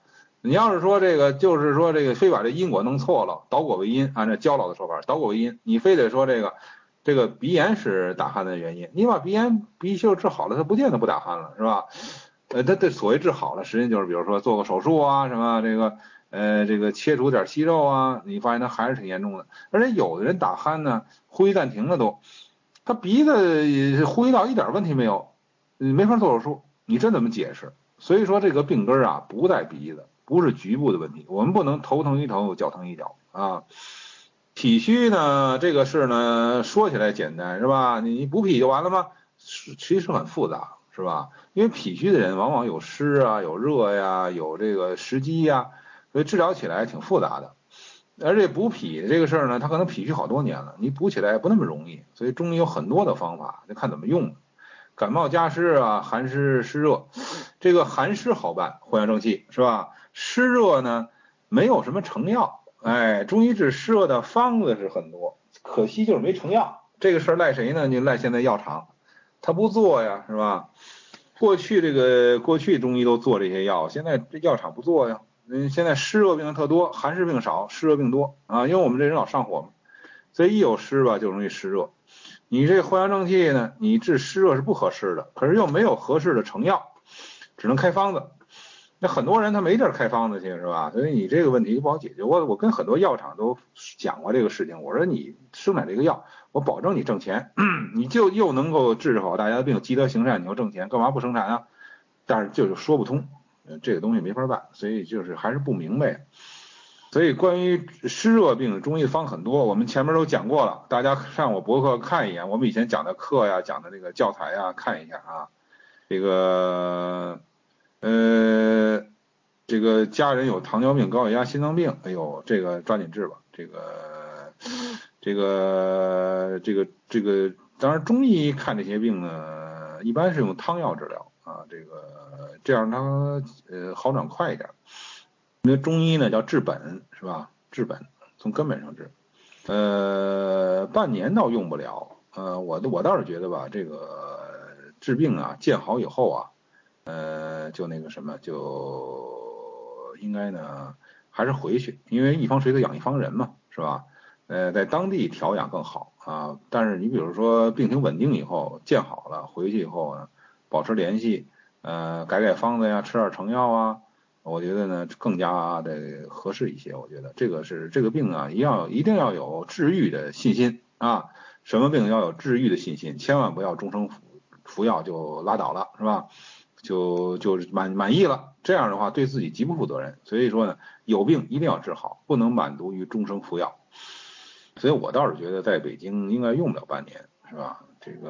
你要是说这个，就是说这个非把这因果弄错了，倒果为因，按照焦老的说法，倒果为因，你非得说这个鼻炎是打鼾的原因，你把鼻涕治好了，它不见得不打鼾了，是吧？它所谓治好了，实际就是比如说做个手术啊，什么这个切除点息肉啊，你发现它还是挺严重的。而且有的人打鼾呢，呼吸暂停了都，他鼻子呼吸道一点问题没有，没法做手术，你这怎么解释？所以说这个病根啊不在鼻子，不是局部的问题，我们不能头疼一头，脚疼一脚啊。体虚呢，这个事呢说起来简单是吧？你补脾就完了吗？其实很复杂是吧？因为脾虚的人往往有湿啊，有热呀，有这个湿积呀，所以治疗起来挺复杂的。而且补脾这个事儿呢，他可能脾虚好多年了，你补起来不那么容易，所以中医有很多的方法，就看怎么用。感冒加湿啊，寒湿湿热，这个寒湿好办，藿香正气是吧？湿热呢，没有什么成药，哎，中医治湿热的方子是很多，可惜就是没成药。这个事儿赖谁呢？就赖现在药厂，他不做呀，是吧？过去中医都做这些药，现在这药厂不做呀。现在湿热病特多，寒湿病少，湿热病多啊，因为我们这人老上火嘛，所以一有湿吧就容易湿热。你这藿香正气呢，你治湿热是不合适的，可是又没有合适的成药，只能开方子。那很多人他没地儿开方子去是吧？所以你这个问题不好解决。我跟很多药厂都讲过这个事情，我说你生产这个药，我保证你挣钱，你就又能够治好大家的病，积德行善，你又挣钱，干嘛不生产啊？但是就是说不通，这个东西没法办，所以就是还是不明白。所以关于湿热病，中医方很多，我们前面都讲过了，大家上我博客看一眼，我们以前讲的课呀，讲的这个教材呀，看一下啊。这个呃，这个家人有糖尿病、高血压、心脏病，哎呦，这个抓紧治吧。当然中医看这些病呢，一般是用汤药治疗啊，这样它好转快一点。因为中医呢叫治本是吧？治本，从根本上治。半年倒用不了。我倒是觉得吧，这个治病啊，见好以后啊，就那个什么，就应该呢还是回去，因为一方水土养一方人嘛，是吧？在当地调养更好啊。但是你比如说病情稳定以后，见好了，回去以后呢，保持联系，改方子呀，吃点成药啊。我觉得呢更加的合适一些。我觉得这个病啊，一定要有治愈的信心啊。什么病要有治愈的信心，千万不要终生服药就拉倒了，是吧？就满意了，这样的话对自己极不负责任。所以说呢，有病一定要治好，不能满足于终生服药。所以我倒是觉得在北京应该用不了半年，是吧？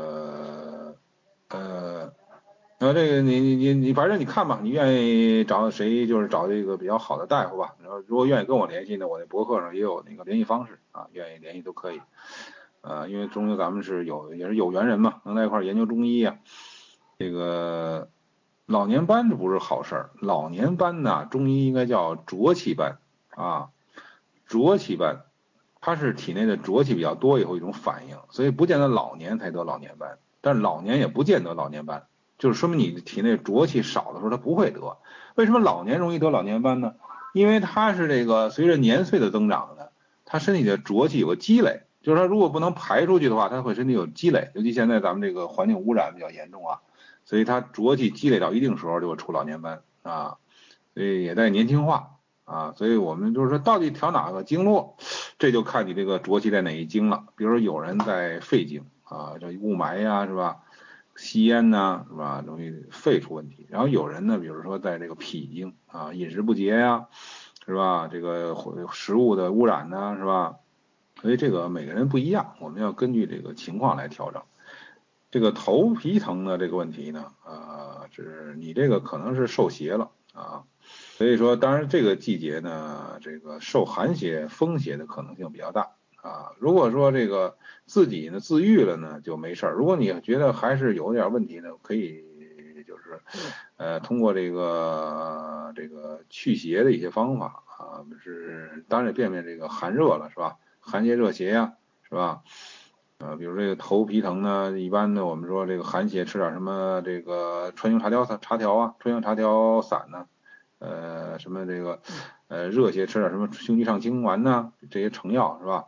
然后这个你反正你看吧，你愿意找谁就是找这个比较好的大夫吧。然后如果愿意跟我联系呢，我那博客上也有那个联系方式啊，愿意联系都可以。因为中医咱们也是有缘人嘛，能在一块研究中医啊。这个老年斑这不是好事儿，老年斑呢，中医应该叫浊气斑啊，浊气斑，它是体内的浊气比较多以后一种反应，所以不见得老年才得老年斑，但是老年也不见得老年斑，就是说明你体内浊气少的时候它不会得。为什么老年容易得老年斑呢？因为它是这个随着年岁的增长呢，它身体的浊气有个积累，就是说如果不能排出去的话，它会身体有积累，尤其现在咱们这个环境污染比较严重啊，所以它浊气积累到一定时候就会出老年斑啊，所以也在年轻化啊，所以我们就是说到底调哪个经络，这就看你这个浊气在哪一经了。比如说有人在肺经啊，这雾霾呀，是吧？吸烟呐，是吧？容易肺出问题。然后有人呢，比如说在这个脾经啊，饮食不节呀，是吧？这个食物的污染呢，是吧？所以这个每个人不一样，我们要根据这个情况来调整。这个头皮疼的这个问题呢，是你这个可能是受邪了啊。所以说，当然这个季节呢，这个受寒邪、风邪的可能性比较大啊。如果说这个自己呢自愈了呢，就没事儿。如果你觉得还是有点问题呢，可以就是通过这个祛邪的一些方法啊，当然也辨别这个寒热了是吧？寒邪热邪呀，是吧？比如这个头皮疼呢，一般的我们说这个寒邪吃点什么这个川芎茶条啊，川芎茶条散呢， 什么这个热血吃点什么凶吉上清丸呐，这些成药是吧？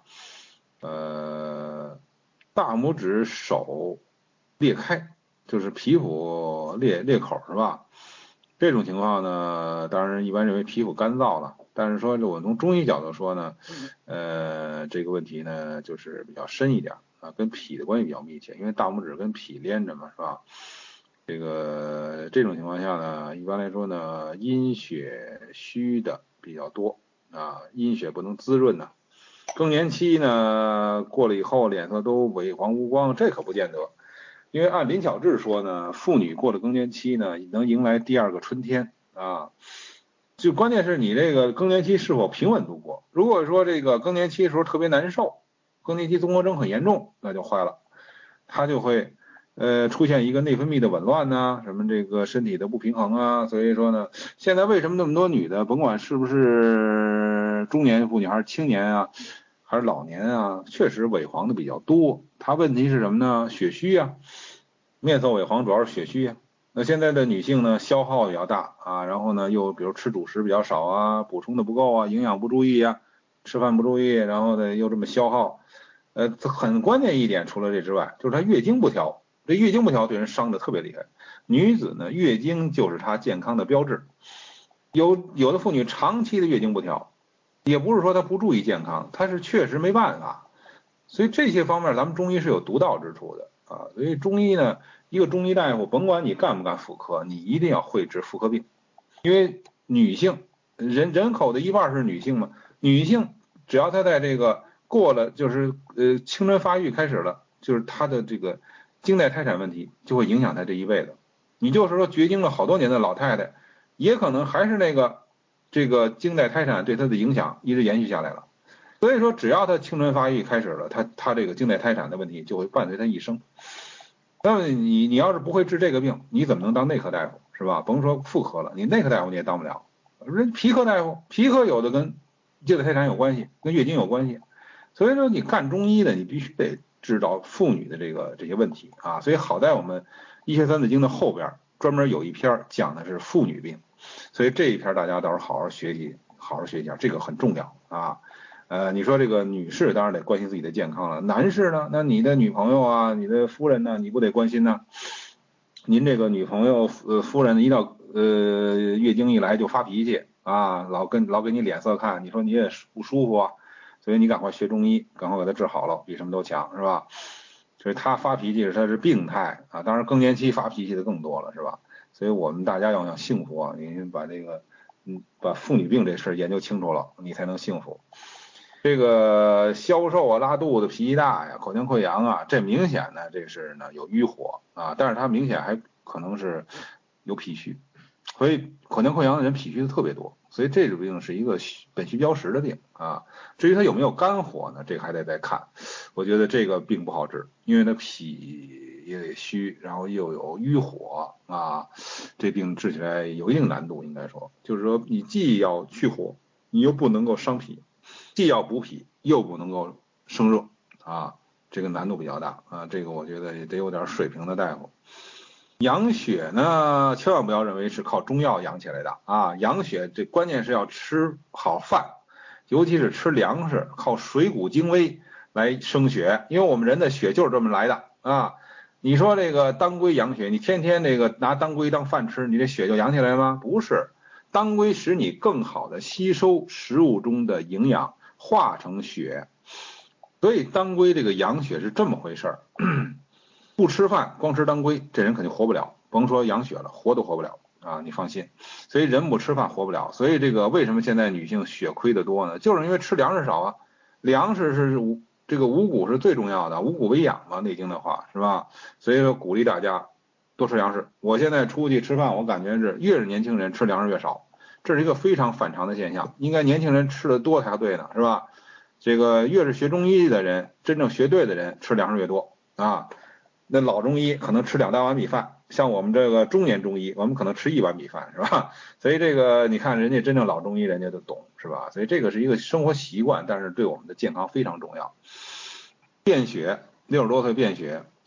大拇指手裂开，就是皮肤裂口是吧？这种情况呢，当然一般认为皮肤干燥了，但是说我从中医角度说呢，这个问题呢就是比较深一点啊，跟脾的关系比较密切，因为大拇指跟脾连着嘛，是吧？这种情况下呢，一般来说呢，阴血虚的比较多啊，阴血不能滋润呢。更年期呢过了以后，脸色都萎黄无光，这可不见得。因为按林巧稚说呢，妇女过了更年期呢，能迎来第二个春天啊。就关键是你这个更年期是否平稳度过。如果说这个更年期的时候特别难受，更年期综合征很严重，那就坏了，它就会出现一个内分泌的紊乱呐，什么这个身体的不平衡啊。所以说呢，现在为什么那么多女的，甭管是不是中年妇女还是青年啊，还是老年啊，确实萎黄的比较多。它问题是什么呢？血虚啊，面色萎黄主要是血虚啊。那现在的女性呢，消耗比较大啊，然后呢又比如吃主食比较少啊，补充的不够啊，营养不注意啊，吃饭不注意，然后呢又这么消耗。很关键一点，除了这之外，就是她月经不调。这月经不调对人伤的特别厉害。女子呢，月经就是她健康的标志。有的妇女长期的月经不调，也不是说她不注意健康，她是确实没办法。所以这些方面咱们中医是有独到之处的啊。所以中医呢，一个中医大夫，甭管你干不干妇科，你一定要会治妇科病，因为女性人口的一半是女性嘛，女性只要她在这个过了就是青春发育开始了，就是她的这个经带胎产问题就会影响她这一辈子。你就是说绝经了好多年的老太太，也可能还是这个经带胎产对她的影响一直延续下来了。所以说，只要她青春发育开始了，她这个经带胎产的问题就会伴随她一生。那么你要是不会治这个病，你怎么能当内科大夫是吧？甭说妇科了，你内科大夫你也当不了。人皮科大夫，皮科有的跟经带胎产有关系，跟月经有关系。所以说你干中医的，你必须得知道妇女的这些问题啊。所以好在我们医学三字经的后边专门有一篇讲的是妇女病，所以这一篇大家到时候好好学习，好好学一下，这个很重要啊。你说这个女士当然得关心自己的健康了，男士呢？那你的女朋友啊，你的夫人呢，你不得关心呢？您这个女朋友夫人一到月经一来就发脾气啊，老给你脸色看，你说你也不舒服啊，所以你赶快学中医，赶快给她治好了，比什么都强是吧？所以她发脾气她是病态啊，当然更年期发脾气的更多了是吧？所以我们大家要想幸福啊，你把把妇女病这事研究清楚了，你才能幸福。这个消瘦啊、拉肚子、脾气大呀、口腔溃疡啊，这明显呢，这是呢有瘀火啊，但是它明显还可能是有脾虚，所以口腔溃疡的人脾虚的特别多，所以这种病是一个本虚标实的病啊。至于它有没有肝火呢，这个还得再看。我觉得这个病不好治，因为它脾也得虚，然后又有瘀火啊，这病治起来有一定难度，应该说，就是说你既要去火，你又不能够伤脾。既要补脾又不能够生热啊，这个难度比较大啊，这个我觉得也得有点水平的大夫。养血呢，千万不要认为是靠中药养起来的啊，养血这关键是要吃好饭，尤其是吃粮食，靠水谷精微来生血，因为我们人的血就是这么来的啊。你说这个当归养血，你天天这个拿当归当饭吃，你这血就养起来吗？不是，当归使你更好的吸收食物中的营养，化成血，所以当归这个养血是这么回事儿。不吃饭光吃当归，这人肯定活不了，甭说养血了，活都活不了啊！你放心。所以人不吃饭活不了，所以这个为什么现在女性血亏的多呢？就是因为吃粮食少啊。粮食是这个五谷是最重要的，五谷为养嘛，《内经》的话是吧？所以说鼓励大家多吃粮食。我现在出去吃饭，我感觉是越是年轻人吃粮食越少，这是一个非常反常的现象。应该年轻人吃的多才对呢，是吧？这个越是学中医的人，真正学对的人，吃粮食越多啊。那老中医可能吃2大碗米饭，像我们这个中年中医，我们可能吃1碗米饭，是吧？所以这个你看人家真正老中医，人家都懂，是吧？所以这个是一个生活习惯，但是对我们的健康非常重要。便血，60多岁便血，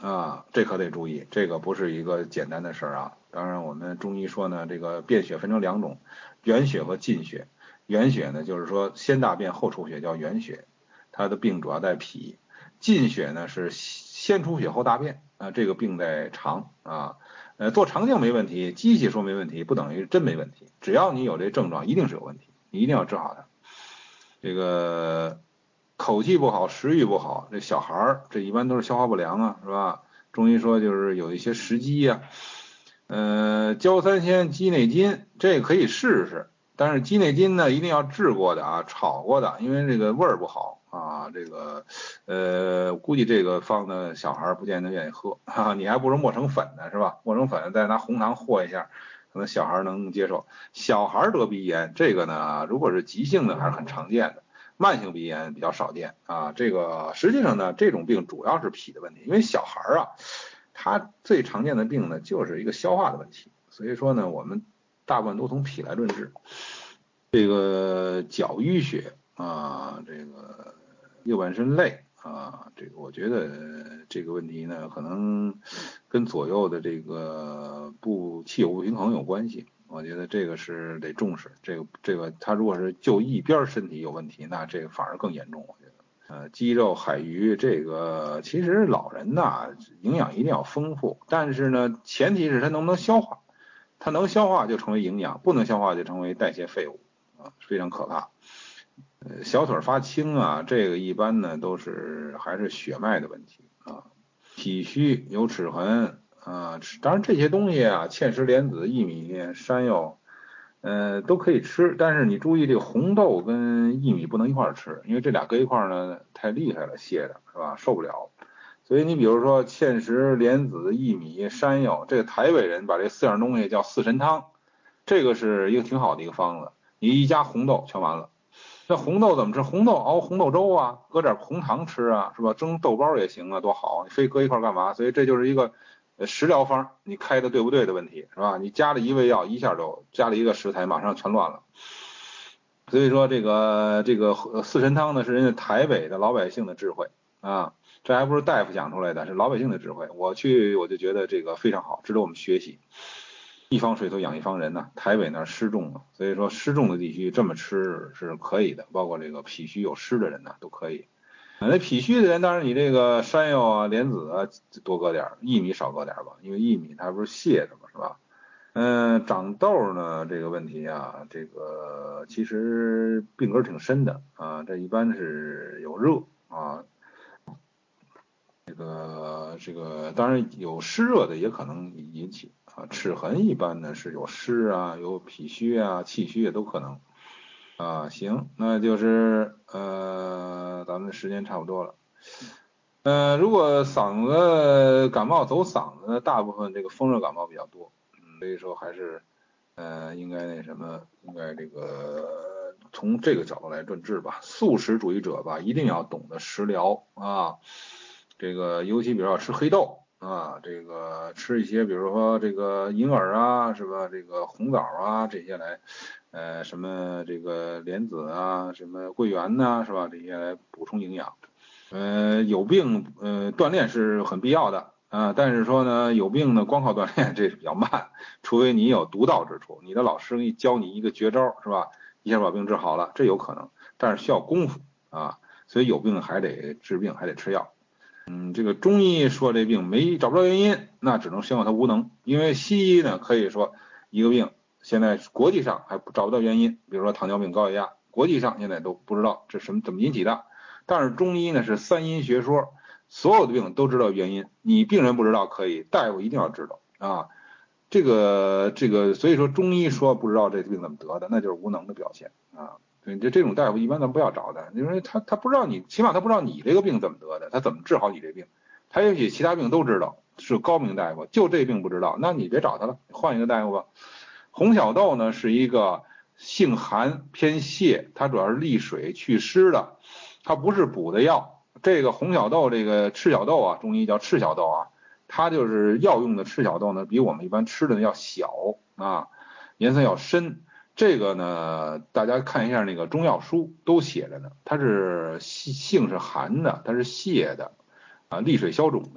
啊，这可得注意，这个不是一个简单的事儿啊。当然，我们中医说呢，这个便血分成两种，原血和禁血。原血呢，就是说先大便后出血叫原血，它的病主要在脾。禁血呢是先出血后大便啊，这个病在肠啊。做肠镜没问题，机器说没问题，不等于真没问题。只要你有这症状，一定是有问题，你一定要治好它。这个口气不好，食欲不好，这小孩儿这一般都是消化不良啊，是吧？中医说就是有一些食积呀，焦三仙鸡内金，这个可以试试，但是鸡内金呢一定要治过的啊，炒过的，因为这个味儿不好啊，这个估计这个放的小孩不见得愿意喝，哈哈，你还不如磨成粉呢，是吧？磨成粉再拿红糖和一下，可能小孩能接受。小孩得鼻炎，这个呢，如果是急性的还是很常见的，慢性鼻炎比较少见啊。这个实际上呢，这种病主要是脾的问题，因为小孩啊，他最常见的病呢就是一个消化的问题，所以说呢，我们大部分都从脾来论治。这个脚淤血啊，这个右半身累啊，这个我觉得这个问题呢，可能跟左右的这个气有不平衡有关系。我觉得这个是得重视，这个他如果是就一边身体有问题，那这个反而更严重。我觉得，鸡肉、海鱼这个其实老人呐，营养一定要丰富，但是呢，前提是他能不能消化，他能消化就成为营养，不能消化就成为代谢废物啊，非常可怕。小腿发青啊，这个一般呢都是还是血脉的问题啊，体虚有齿痕啊，当然这些东西啊，芡实莲子、薏米、山药，都可以吃，但是你注意这个红豆跟薏米不能一块儿吃，因为这俩搁一块儿呢太厉害了，泻的是吧？受不了。所以你比如说芡实莲子、薏米、山药，这个台北人把这四样东西叫四神汤，这个是一个挺好的一个方子，你一加红豆全完了。那红豆怎么吃？红豆熬红豆粥啊，搁点红糖吃啊，是吧？蒸豆包也行啊，多好！你非搁一块干嘛？所以这就是一个食疗方，你开的对不对的问题，是吧？你加了一味药，一下就加了一个食材，马上全乱了。所以说这个四神汤呢，是人家台北的老百姓的智慧啊，这还不是大夫讲出来的，是老百姓的智慧。我就觉得这个非常好，值得我们学习。一方水土养一方人呐，台北那儿湿重嘛，所以说湿重的地区这么吃是可以的，包括这个脾虚有湿的人呢都可以。那脾虚的人，当然你这个山药啊、莲子啊多搁点，薏米少搁点吧，因为薏米它不是泻的嘛，是吧？长痘呢这个问题啊，这个其实病根挺深的啊，这一般是有热啊，这个当然有湿热的也可能引起啊，齿痕一般呢是有湿啊，有脾虚啊、气虚也都可能啊。行，那就是咱们时间差不多了。如果嗓子感冒走嗓子，大部分这个风热感冒比较多，所以说还是应该那什么，应该这个从这个角度来论治吧。素食主义者吧，一定要懂得食疗啊。这个尤其比如要吃黑豆啊，这个吃一些比如说这个银耳啊，是吧？这个红枣啊这些来，什么这个莲子啊，什么桂圆呐，是吧？这些来补充营养。有病，锻炼是很必要的啊，但是说呢，有病呢，光靠锻炼这是比较慢，除非你有独到之处，你的老师给你教你一个绝招，是吧？一下把病治好了，这有可能，但是需要功夫啊，所以有病还得治病，还得吃药。这个中医说这病找不着原因，那只能宣告他无能，因为西医呢可以说一个病现在国际上还找不到原因，比如说糖尿病、高血压，国际上现在都不知道这怎么引起的。但是中医呢是三因学说，所有的病都知道原因，你病人不知道可以，大夫一定要知道啊。这个，所以说中医说不知道这病怎么得的，那就是无能的表现啊。对，这种大夫一般咱不要找的，因为他不知道你，起码他不知道你这个病怎么得的，他怎么治好你这病？他也许其他病都知道，是高明大夫，就这病不知道，那你别找他了，换一个大夫吧。红小豆呢是一个性寒偏泻，它主要是利水祛湿的，它不是补的药。这个红小豆，这个赤小豆啊，中医叫赤小豆啊，它就是药用的赤小豆呢，比我们一般吃的要小啊，颜色要深。这个呢，大家看一下那个中药书都写着呢，它是性是寒的，它是泻的啊，利水消肿的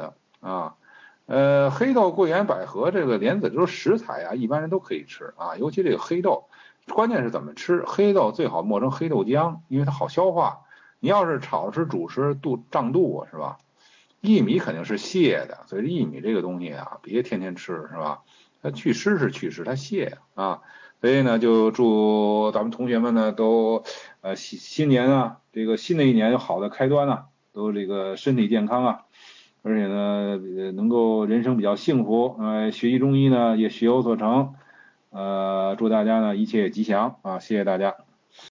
啊。黑豆、桂圆、百合这个莲子这食材啊，一般人都可以吃啊，尤其这个黑豆，关键是怎么吃。黑豆最好磨成黑豆浆，因为它好消化。你要是炒吃、煮吃，胀肚啊，是吧？薏米肯定是泻的，所以薏米这个东西啊，别天天吃，是吧？它祛湿是祛湿，它泻啊。所以呢，就祝咱们同学们呢都新年啊，这个新的一年有好的开端啊，都这个身体健康啊，而且呢能够人生比较幸福，学习中医呢也学有所成，祝大家呢一切吉祥啊，谢谢大家。